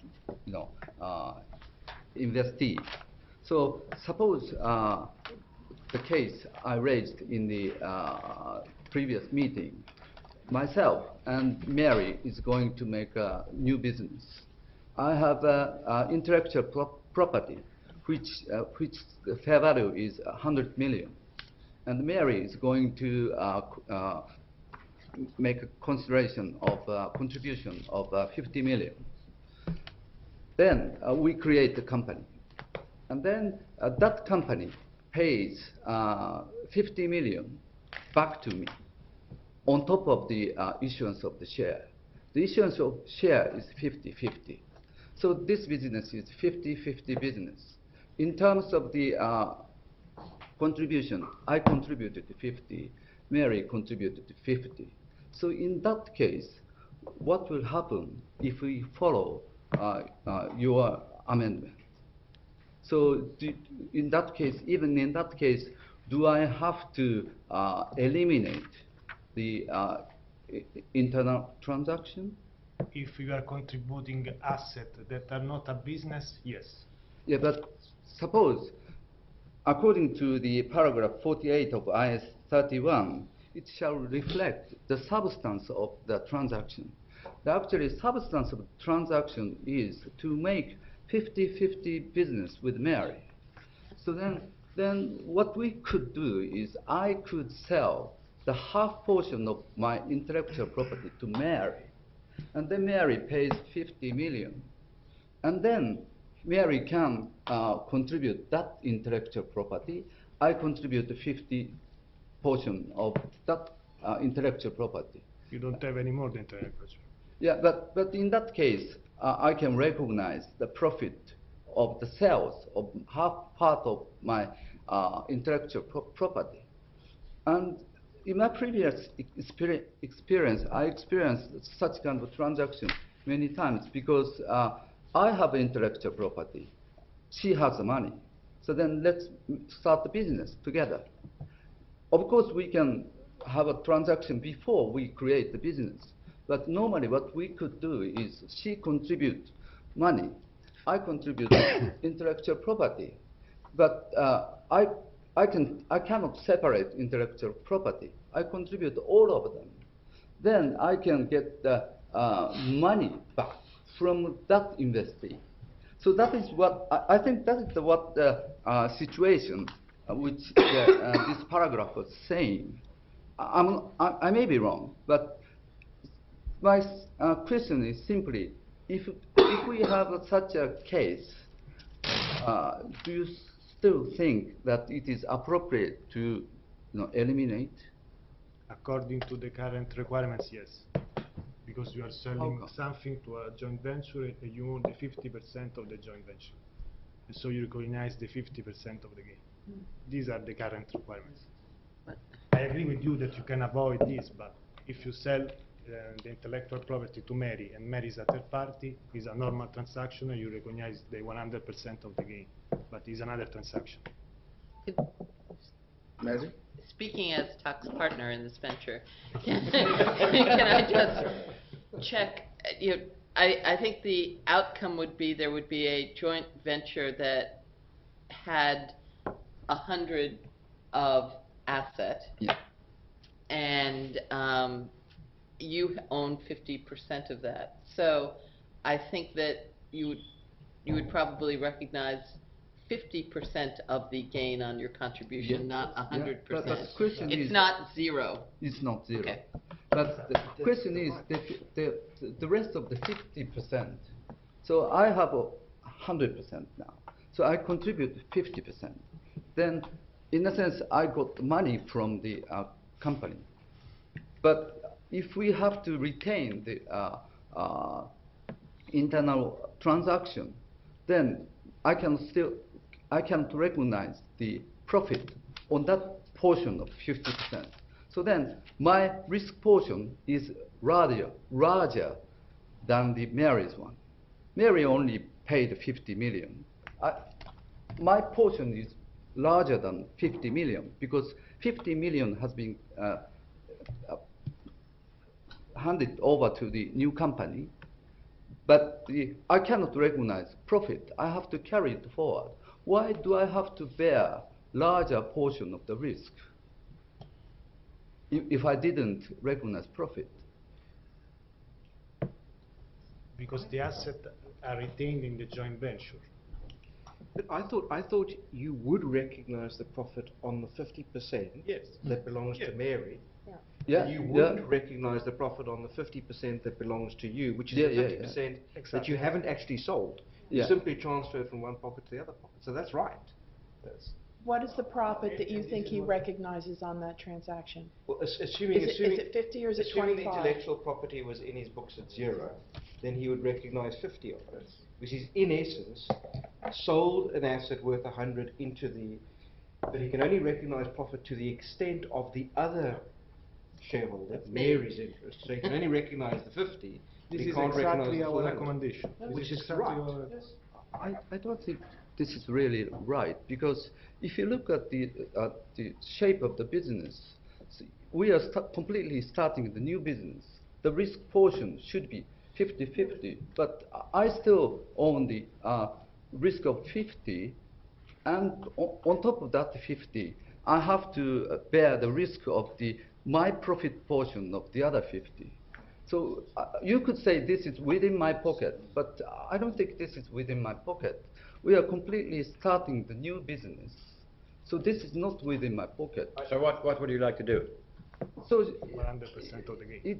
Speaker 19: investee. So suppose the case I raised in the previous meeting, myself and Mary is going to make a new business. I have intellectual property which the fair value is 100 million, and Mary is going to make a consideration of contribution of 50 million. Then we create the company, and then that company pays 50 million back to me on top of the issuance of the share. The issuance of share is 50-50. So this business is 50-50 business. In terms of the contribution, I contributed to 50, Mary contributed to 50. So in that case, what will happen if we follow your amendment? So in that case, even in that case, do I have to eliminate the internal transaction?
Speaker 18: If you are contributing assets that are not a business, yes.
Speaker 19: Yeah, but suppose, according to the paragraph 48 of IS 31, it shall reflect the substance of the transaction. The actual substance of the transaction is to make 50-50 business with Mary. So then what we could do is I could sell the half portion of my intellectual property to Mary, and then Mary pays 50 million. And then Mary can contribute that intellectual property. I contribute the 50 portion of that intellectual property.
Speaker 18: You don't have any more than intellectual property.
Speaker 19: Yeah, but in that case, I can recognize the profit of the sales of half part of my intellectual property. And in my previous experience, I experienced such kind of transaction many times because I have intellectual property. She has the money. So then let's start the business together. Of course, we can have a transaction before we create the business. But normally what we could do is she contributes money, I contribute intellectual property. But I cannot separate intellectual property. I contribute all of them. Then I can get the money back from that investee. So that is what I think that is what the situation which this paragraph was saying. I may be wrong, but my question is simply, if we have such a case, do you still think that it is appropriate to eliminate?
Speaker 18: According to the current requirements, yes. Because you are selling something to a joint venture and you own the 50% of the joint venture. And so you recognize the 50% of the gain. These are the current requirements. I agree with you that you can avoid this, but if you sell the intellectual property to Mary and Mary is a third party, it's a normal transaction and you recognize the 100% of the gain. But it's another transaction.
Speaker 1: Mary?
Speaker 5: Speaking as tax partner in this venture, can I just check, I think the outcome would be there would be a joint venture that had 100 of asset, and you own 50% of that. So I think that you would probably recognize 50% of the gain on your contribution, not 100%.
Speaker 19: But the question
Speaker 5: It's
Speaker 19: is,
Speaker 5: not zero.
Speaker 19: It's not zero.
Speaker 5: Okay.
Speaker 19: But the question is the rest of the 50%. So I have 100% now. So I contribute 50%. Then, in a sense, I got money from the company. But if we have to retain the internal transaction, then I can recognize the profit on that portion of 50%. So then my risk portion is larger than the Mary's one. Mary only paid 50 million. My portion is larger than 50 million because 50 million has been handed over to the new company. But I cannot recognize profit. I have to carry it forward. Why do I have to bear larger portion of the risk if I didn't recognize profit?
Speaker 18: Because the assets are retained in the joint venture.
Speaker 20: But I thought you would recognize the profit on the 50% that belongs to Mary.
Speaker 19: Yeah,
Speaker 20: you wouldn't recognize the profit on the 50% that belongs to you, which is the 50% that you haven't actually sold. You simply transfer from one pocket to the other pocket. So that's right.
Speaker 9: What is the profit that you think he recognizes on that transaction?
Speaker 20: Well, assuming
Speaker 9: is it 50 or is it 25?
Speaker 20: Assuming the intellectual property was in his books at 0, then he would recognize 50 of it, which is in essence sold an asset worth 100 into the. But he can only recognize profit to the extent of the other shareholder, Mary's interest. So he can only recognize the 50.
Speaker 18: This
Speaker 20: he
Speaker 18: is
Speaker 20: can't recognize
Speaker 18: exactly
Speaker 20: the
Speaker 18: our
Speaker 20: 400.
Speaker 18: recommendation.
Speaker 20: Which is
Speaker 18: exactly
Speaker 20: right.
Speaker 19: I don't think this is really right, because if you look at the shape of the business, we are completely starting the new business. The risk portion should be 50-50, but I still own the risk of 50, and on top of that 50, I have to bear the risk of my profit portion of the other 50. So you could say this is within my pocket, but I don't think this is within my pocket. We are completely starting the new business. So this is not within my pocket.
Speaker 11: So what would you like to do?
Speaker 19: So
Speaker 18: 100% of the gain.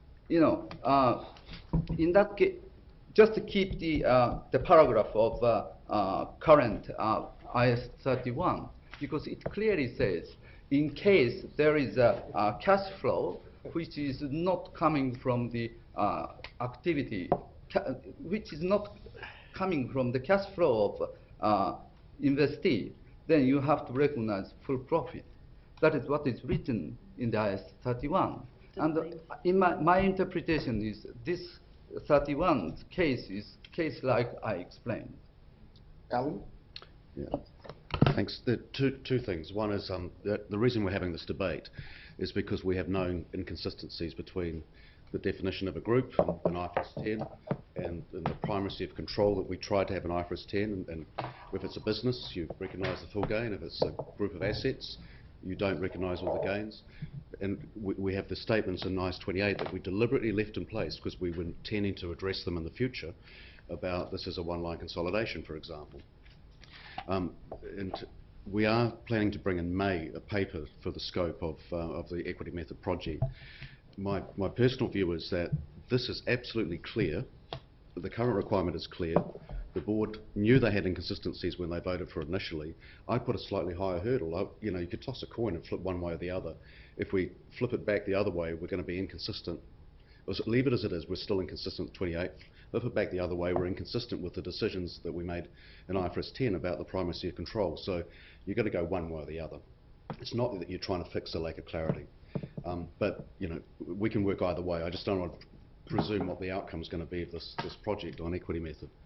Speaker 19: In that case, just to keep the paragraph of current IS 31, because it clearly says, in case there is a cash flow which is not coming from the activity, which is not coming from the cash flow of investee, then you have to recognize full profit. That is what is written in the IS 31. And in my interpretation is this 31 case is case like I explained.
Speaker 1: Alan?
Speaker 11: Yeah. Thanks. There are two things. One is the reason we're having this debate is because we have known inconsistencies between the definition of a group in IFRS 10 and the primacy of control that we try to have in IFRS 10. And if it's a business, you recognise the full gain. If it's a group of assets, you don't recognise all the gains. And we have the statements in IAS 28 that we deliberately left in place because we were intending to address them in the future about this as a one-line consolidation, for example. And we are planning to bring in May a paper for the scope of the equity method project. My personal view is that this is absolutely clear. The current requirement is clear. The board knew they had inconsistencies when they voted for it initially. I put a slightly higher hurdle. You could toss a coin and flip one way or the other. If we flip it back the other way, we're going to be inconsistent. Leave it as it is, we're still inconsistent with 28. Flip it back the other way, we're inconsistent with the decisions that we made in IFRS 10 about the primacy of control. So you've got to go one way or the other. It's not that you're trying to fix a lack of clarity. But we can work either way. I just don't want to presume what the outcome is going to be of this project on equity method.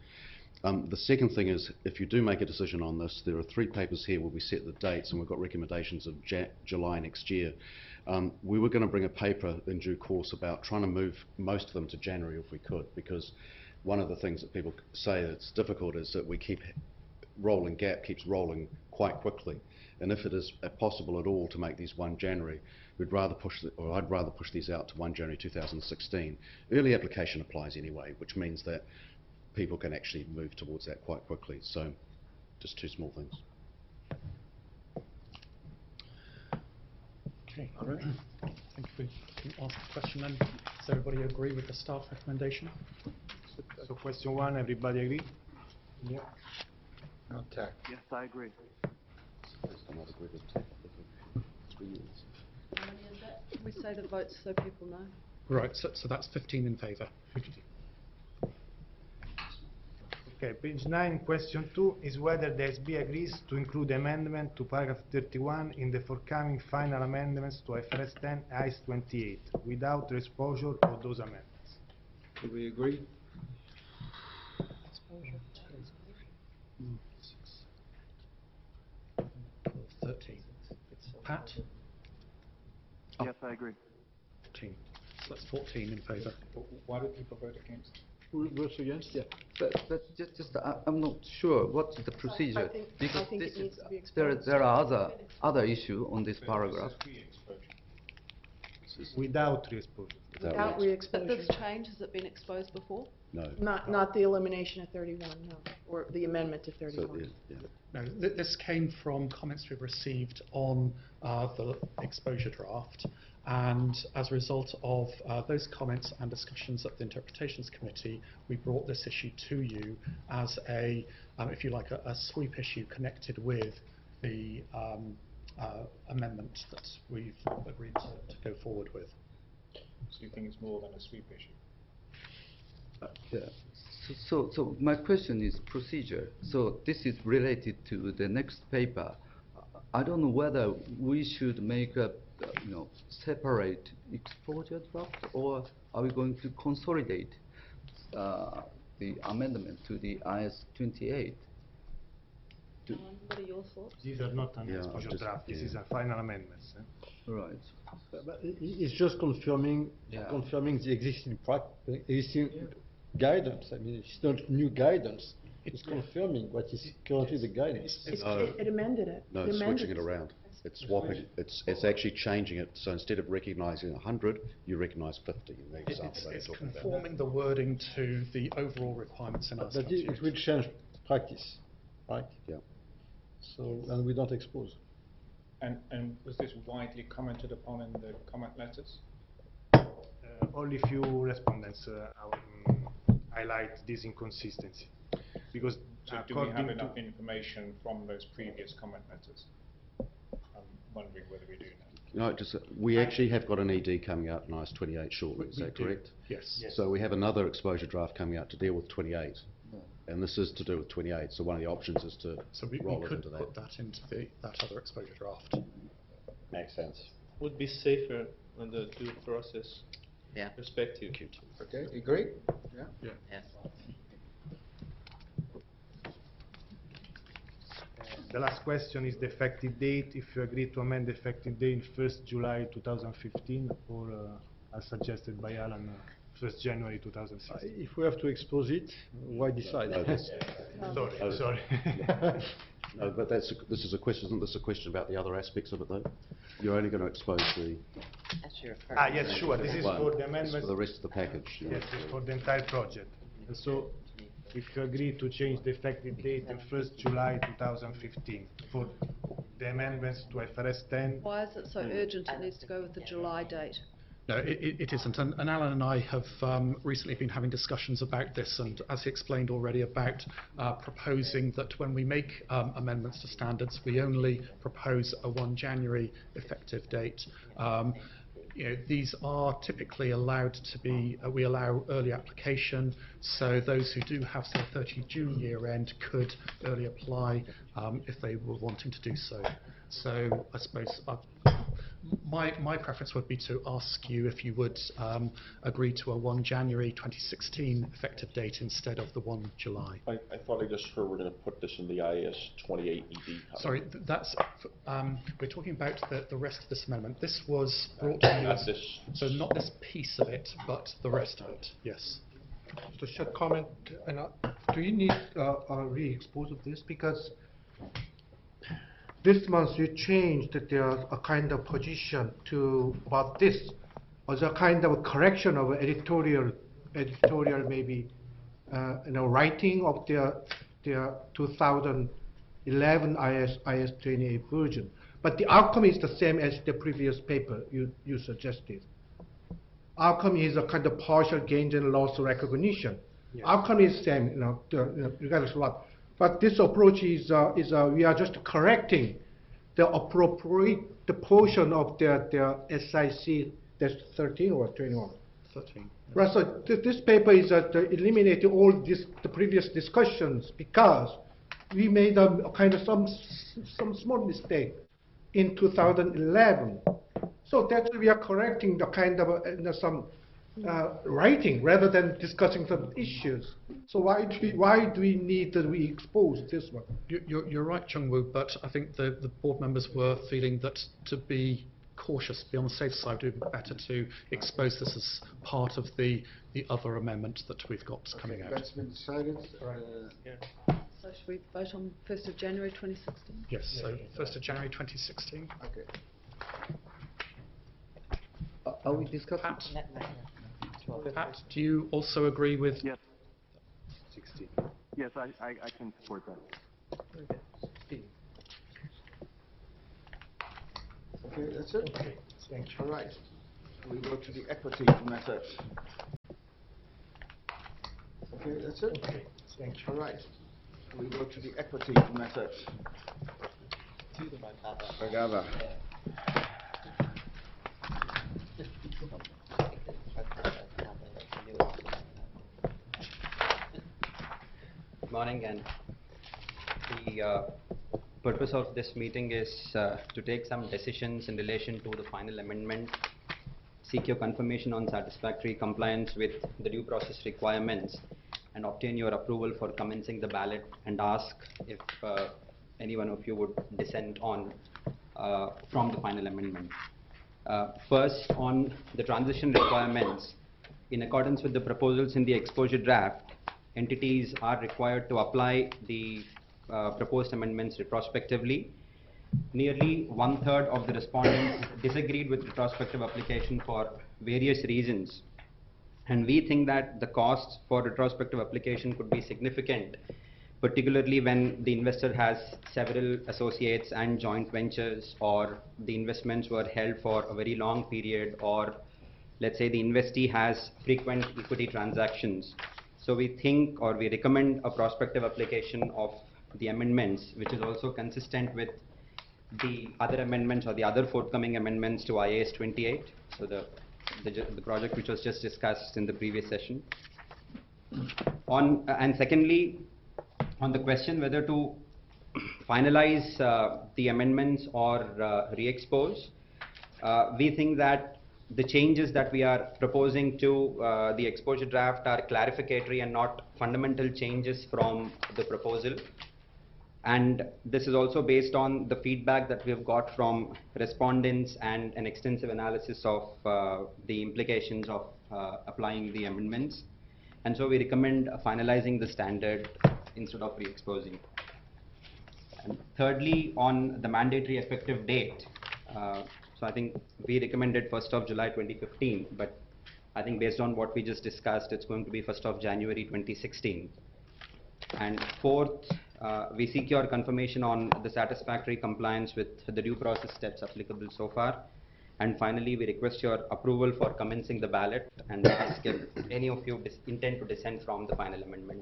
Speaker 11: The second thing is, if you do make a decision on this, there are 3 papers here where we set the dates, and we've got recommendations of July next year. We were going to bring a paper in due course about trying to move most of them to January if we could, because one of the things that people say that's difficult is that we keep rolling gap keeps rolling quite quickly, and if it is possible at all to make these 1 January, I'd rather push these out to 1 January 2016. Early application applies anyway, which means that people can actually move towards that quite quickly. So, just 2 small things.
Speaker 2: Okay, great. Thank you for asking the question. And does everybody agree with the staff recommendation?
Speaker 18: So question 1, everybody agree?
Speaker 13: Yeah. Not TAC.
Speaker 10: Yes, I agree.
Speaker 8: Can we say the votes so people know?
Speaker 2: Right, so that's 15 in favour.
Speaker 18: Okay, page 9, question 2 is whether the SB agrees to include amendment to paragraph 31 in the forthcoming final amendments to IFRS 10 IAS 28 without exposure of those amendments.
Speaker 13: Do we agree?
Speaker 2: 13. Pat?
Speaker 10: Yes, I agree.
Speaker 2: 14. So that's 14 in favour.
Speaker 6: Why did people vote against?
Speaker 12: Who votes against? Yeah.
Speaker 19: But I'm not sure what is the procedure,
Speaker 8: I think
Speaker 19: because
Speaker 8: it
Speaker 19: this
Speaker 8: needs
Speaker 19: is,
Speaker 8: to be exposed.
Speaker 19: there are other issue on this paragraph.
Speaker 18: Without re-exposure.
Speaker 8: Without re-exposure. This change, has it been exposed before?
Speaker 11: No.
Speaker 9: Not the elimination of 31, no, or the amendment to 31.
Speaker 2: No, this came from comments we've received on the exposure draft, and as a result of those comments and discussions at the Interpretations Committee, we brought this issue to you as a, if you like, a sweep issue connected with the amendment that we've agreed to go forward with.
Speaker 6: So you think it's more than a sweep issue?
Speaker 19: Yeah. So my question is procedure. So this is related to the next paper. I don't know whether we should make a separate exposure draft, or are we going to consolidate the amendment to the IAS 28?
Speaker 8: What are your thoughts?
Speaker 18: These are not an exposure draft. This is a final amendments.
Speaker 19: Right.
Speaker 12: But it's just confirming the existing guidance. I mean, it's not new guidance. It's confirming what is currently the guidance.
Speaker 9: It amended it.
Speaker 11: No, it's switching it around. It's swapping. It's actually changing it. So instead of recognising 100, you recognise 50. In the example that
Speaker 2: It's
Speaker 11: you're talking about.
Speaker 2: conforming the wording to the overall requirements in our
Speaker 12: But
Speaker 2: statute.
Speaker 12: it will change practice, right?
Speaker 11: Yeah.
Speaker 12: So, and we don't expose.
Speaker 6: And was this widely commented upon in the comment letters?
Speaker 18: Only few respondents highlight this inconsistency, because
Speaker 6: So do we have enough information from those previous comment letters? I'm wondering whether we do now.
Speaker 11: No, we actually have got an ED coming out in IAS 28 shortly. Is that correct?
Speaker 2: Yes.
Speaker 11: So we have another exposure draft coming out to deal with 28. And this is to do with 28, so one of the options is to roll it into that.
Speaker 2: So we could put that into that other exposure draft.
Speaker 11: Makes sense.
Speaker 14: Would be safer on the due process perspective.
Speaker 13: Okay, agree? Yeah.
Speaker 5: Yes.
Speaker 18: The last question is the effective date. If you agree to amend the effective date 1st July 2015, or as suggested by Alan, 1st January 2016.
Speaker 12: If we have to expose it, why decide?
Speaker 18: Sorry.
Speaker 11: No, but this is a question. Isn't this a question about the other aspects of it, though? You're only going to expose the.
Speaker 18: Yes, sure. This is for the amendments.
Speaker 11: For the rest of the package.
Speaker 18: Yes, it's for the entire project. And so, if you agree to change the effective date to 1st July 2015 for the amendments to IFRS 10.
Speaker 8: Why is it so urgent it needs to go with the July date?
Speaker 2: No, it isn't. And Alan and I have recently been having discussions about this, and as he explained already, about proposing that when we make amendments to standards, we only propose a 1 January effective date. These are typically allowed to be, we allow early application, so those who do have, say, 30 June year end could early apply if they were wanting to do so. So I suppose my preference would be to ask you if you would agree to a 1 January 2016 effective date instead of the 1 July.
Speaker 21: I thought I just heard we're going to put this in the IAS 28 ED.
Speaker 2: Sorry, that's we're talking about the rest of this amendment. This was brought to you
Speaker 21: Not
Speaker 2: as,
Speaker 21: this.
Speaker 2: so not this piece of it, but the rest of it. Yes.
Speaker 16: So short comment, do you need a re-expose of this? Because this month you changed there's a kind of position to about this as a kind of a correction of editorial maybe writing of their 2011 IS 28 version. But the outcome is the same as the previous paper you suggested. Outcome is a kind of partial gains and loss recognition. Yes. Outcome is same, regardless of what. But this approach is we are just correcting the appropriate portion of their SIC. That's 13 or 21.
Speaker 2: 13.
Speaker 16: Right. So this paper is eliminating all the previous discussions because we made a kind of some small mistake in 2011. So that's why we are correcting the kind of some writing rather than discussing some issues. So why do we need to re-expose this one?
Speaker 2: You're right, Chung-Woo, but I think the board members were feeling that to be cautious, be on the safe side, it would be better to expose this as part of the other amendment that we've got coming out.
Speaker 1: That's been decided.
Speaker 8: So should we vote on 1st of January 2016?
Speaker 2: Yes, so 1st of January 2016.
Speaker 1: Okay.
Speaker 19: Are we discussing?
Speaker 2: Pat, do you also agree with?
Speaker 10: Yes. 16. Yes, I can support that.
Speaker 1: Okay, that's it?
Speaker 14: Okay, thank you.
Speaker 1: All right. We go to the equity matter. Okay, that's it?
Speaker 14: Okay, thank you.
Speaker 1: All right. We go to the equity matter. Bagava.
Speaker 22: Good morning, and the purpose of this meeting is to take some decisions in relation to the final amendment, seek your confirmation on satisfactory compliance with the due process requirements, and obtain your approval for commencing the ballot, and ask if any one of you would dissent on from the final amendment. First, on the transition requirements, in accordance with the proposals in the exposure draft, entities are required to apply the proposed amendments retrospectively. Nearly 1/3 of the respondents disagreed with retrospective application for various reasons, and we think that the costs for retrospective application could be significant, particularly when the investor has several associates and joint ventures, or the investments were held for a very long period, or let's say the investee has frequent equity transactions. So we think, or we recommend, a prospective application of the amendments, which is also consistent with the other amendments or the other forthcoming amendments to IAS 28, so the project which was just discussed in the previous session. And secondly, on the question whether to finalize the amendments or re-expose, we think that the changes that we are proposing to the exposure draft are clarificatory and not fundamental changes from the proposal. And this is also based on the feedback that we have got from respondents and an extensive analysis of the implications of applying the amendments. And so we recommend finalizing the standard instead of re-exposing. And thirdly, on the mandatory effective date, so I think we recommended 1st of July 2015, but I think based on what we just discussed, it's going to be 1st of January 2016. And fourth, we seek your confirmation on the satisfactory compliance with the due process steps applicable so far. And finally, we request your approval for commencing the ballot, and ask if any of you intend to dissent from the final amendment.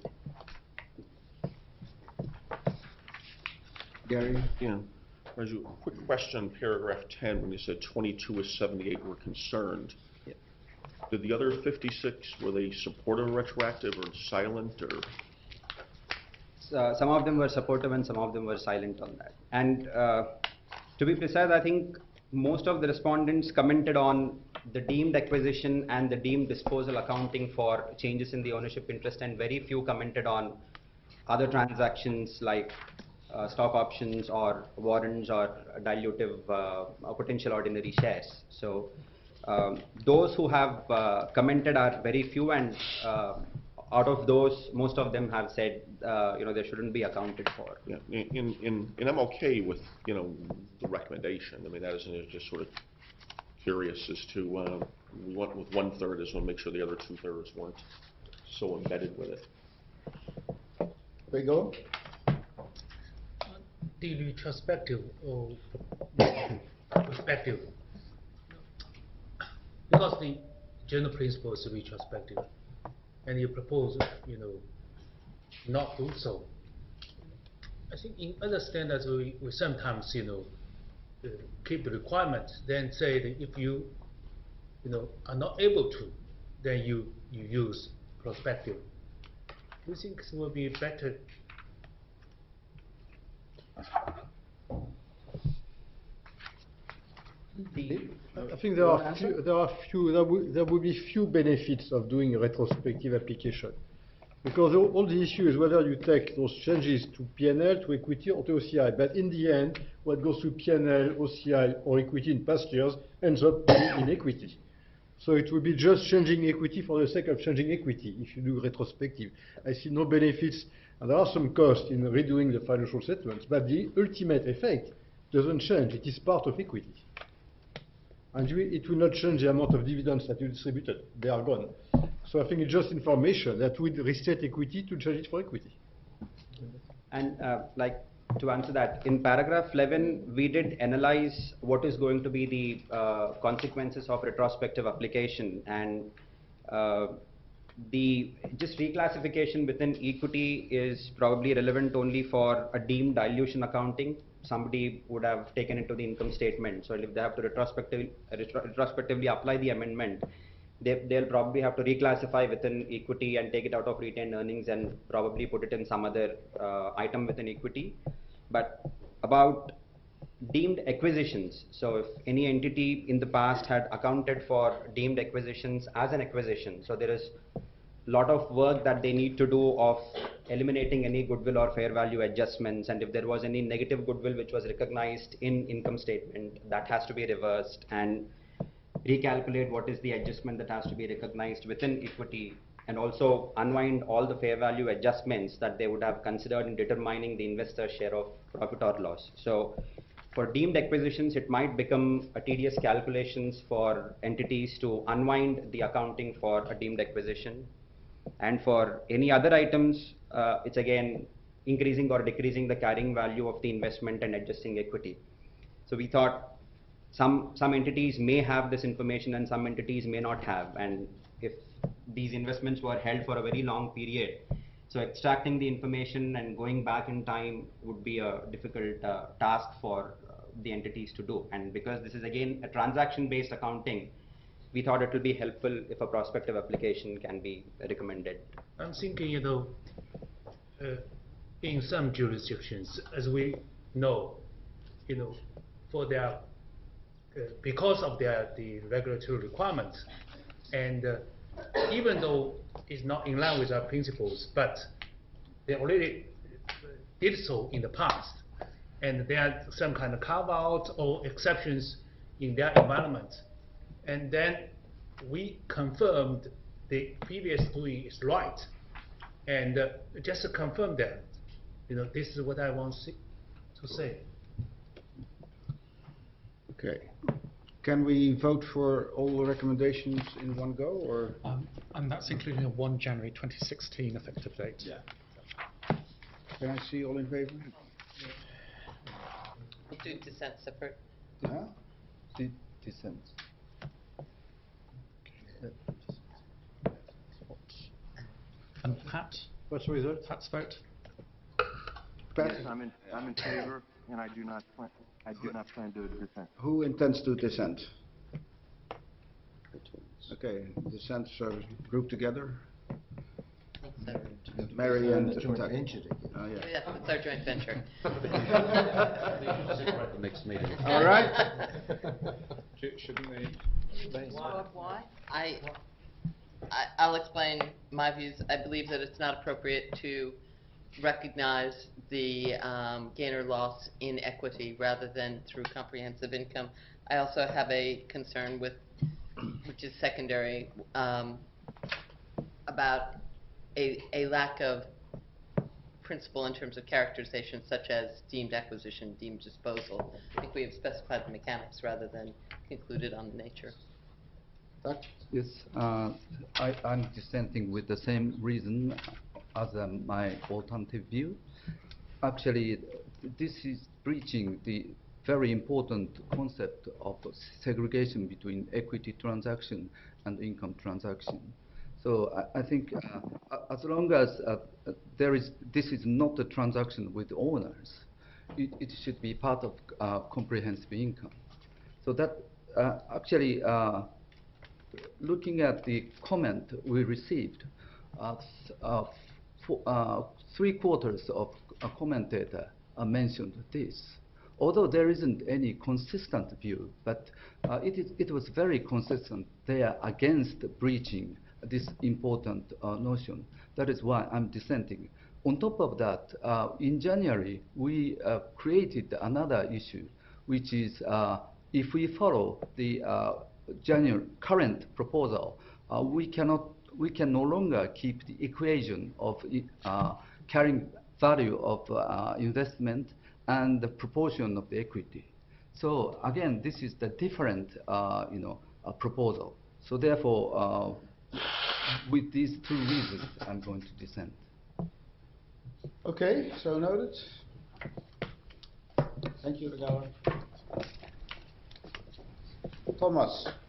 Speaker 1: Gary?
Speaker 21: Yeah. Raju, quick question, paragraph 10, when you said 22 of 78 were concerned.
Speaker 22: Yeah.
Speaker 21: Did the other 56, were they supportive, retroactive, or silent, or?
Speaker 22: Some of them were supportive and some of them were silent on that. And To be precise, I think most of the respondents commented on the deemed acquisition and the deemed disposal accounting for changes in the ownership interest, and very few commented on other transactions like stock options or warrants or dilutive potential ordinary shares. So those who have commented are very few, and out of those, most of them have said, they shouldn't be accounted for.
Speaker 21: Yeah, I'm okay with, the recommendation. I mean, that is just sort of curious as to, we went with 1/3, is to make sure the other 2/3 weren't so embedded with it.
Speaker 1: We go.
Speaker 14: The retrospective perspective, because the general principle is retrospective, and you propose, not do so. I think in other standards we sometimes, keep the requirements, then say that if you, are not able to, then you use prospective. Do you think it will be better?
Speaker 12: I think there will be few benefits of doing a retrospective application. Because all the issue is whether you take those changes to P&L, to equity, or to OCI. But in the end, what goes to P&L, OCI, or equity in past years ends up in equity. So it will be just changing equity for the sake of changing equity if you do retrospective. I see no benefits, and there are some costs in redoing the financial statements, but the ultimate effect doesn't change. It is part of equity. And it will not change the amount of dividends that you distributed. They are gone. So I think it's just information that would restate equity to change it for equity.
Speaker 22: And to answer that, in paragraph 11, we did analyze what is going to be the consequences of retrospective application, and the just reclassification within equity is probably relevant only for a deemed dilution accounting. Somebody would have taken into the income statement. So if they have to retrospectively apply the amendment, they'll probably have to reclassify within equity and take it out of retained earnings and probably put it in some other item within equity. But about deemed acquisitions, so if any entity in the past had accounted for deemed acquisitions as an acquisition, so there is a lot of work that they need to do of eliminating any goodwill or fair value adjustments, and if there was any negative goodwill which was recognized in income statement, that has to be reversed and recalculate what is the adjustment that has to be recognized within equity, and also unwind all the fair value adjustments that they would have considered in determining the investor's share of profit or loss. So for deemed acquisitions, it might become a tedious calculations for entities to unwind the accounting for a deemed acquisition. And for any other items, it's again increasing or decreasing the carrying value of the investment and adjusting equity. So we thought some entities may have this information and some entities may not have, and if these investments were held for a very long period, so extracting the information and going back in time would be a difficult task for the entities to do. And because this is again a transaction based accounting, we thought it will be helpful if a prospective application can be recommended.
Speaker 14: I'm thinking, in some jurisdictions, as we know, for their because of the regulatory requirements, and even though it's not in line with our principles, but they already did so in the past, and there are some kind of carve-out or exceptions in their environment, and then we confirmed the previous doing is right, and just to confirm that, this is what I want to say.
Speaker 3: Okay. Can we vote for all the recommendations in one go, or?
Speaker 2: And that's including a 1 January 2016 effective date.
Speaker 3: Yeah. Can I see all in favor?
Speaker 5: We'll do dissent separate.
Speaker 3: Huh? Dissent.
Speaker 2: And Pat?
Speaker 12: What's the result?
Speaker 2: Pat's vote?
Speaker 3: Pat?
Speaker 10: Yes, I'm in favor, and I do not plan to dissent.
Speaker 3: Who intends to dissent? Okay, dissents are grouped together. Mary and
Speaker 1: The joint
Speaker 3: Tuck.
Speaker 1: venture together.
Speaker 3: Oh, yeah.
Speaker 5: Yes, it's our joint venture.
Speaker 11: The next meeting.
Speaker 3: All right.
Speaker 6: Shouldn't they?
Speaker 8: Why?
Speaker 5: I'll explain my views. I believe that it's not appropriate to recognize the gain or loss in equity rather than through comprehensive income. I also have a concern with, which is secondary, about a lack of principle in terms of characterization, such as deemed acquisition, deemed disposal. I think we have specified the mechanics rather than concluded on the nature.
Speaker 19: Yes, I'm dissenting with the same reason as my alternative view. Actually, this is breaching the very important concept of segregation between equity transaction and income transaction. So I think as long as this is not a transaction with owners, it should be part of comprehensive income. So that actually, looking at the comment we received, 3/4 of a commentator mentioned this. Although there isn't any consistent view, but it was very consistent there against breaching this important notion. That is why I'm dissenting. On top of that, in January, we created another issue, which is if we follow the current proposal, we can no longer keep the equation of carrying value of investment and the proportion of the equity. So again, this is the different proposal. So therefore, with these two reasons, I'm going to dissent.
Speaker 3: Okay, so noted. Thank you, Thomas.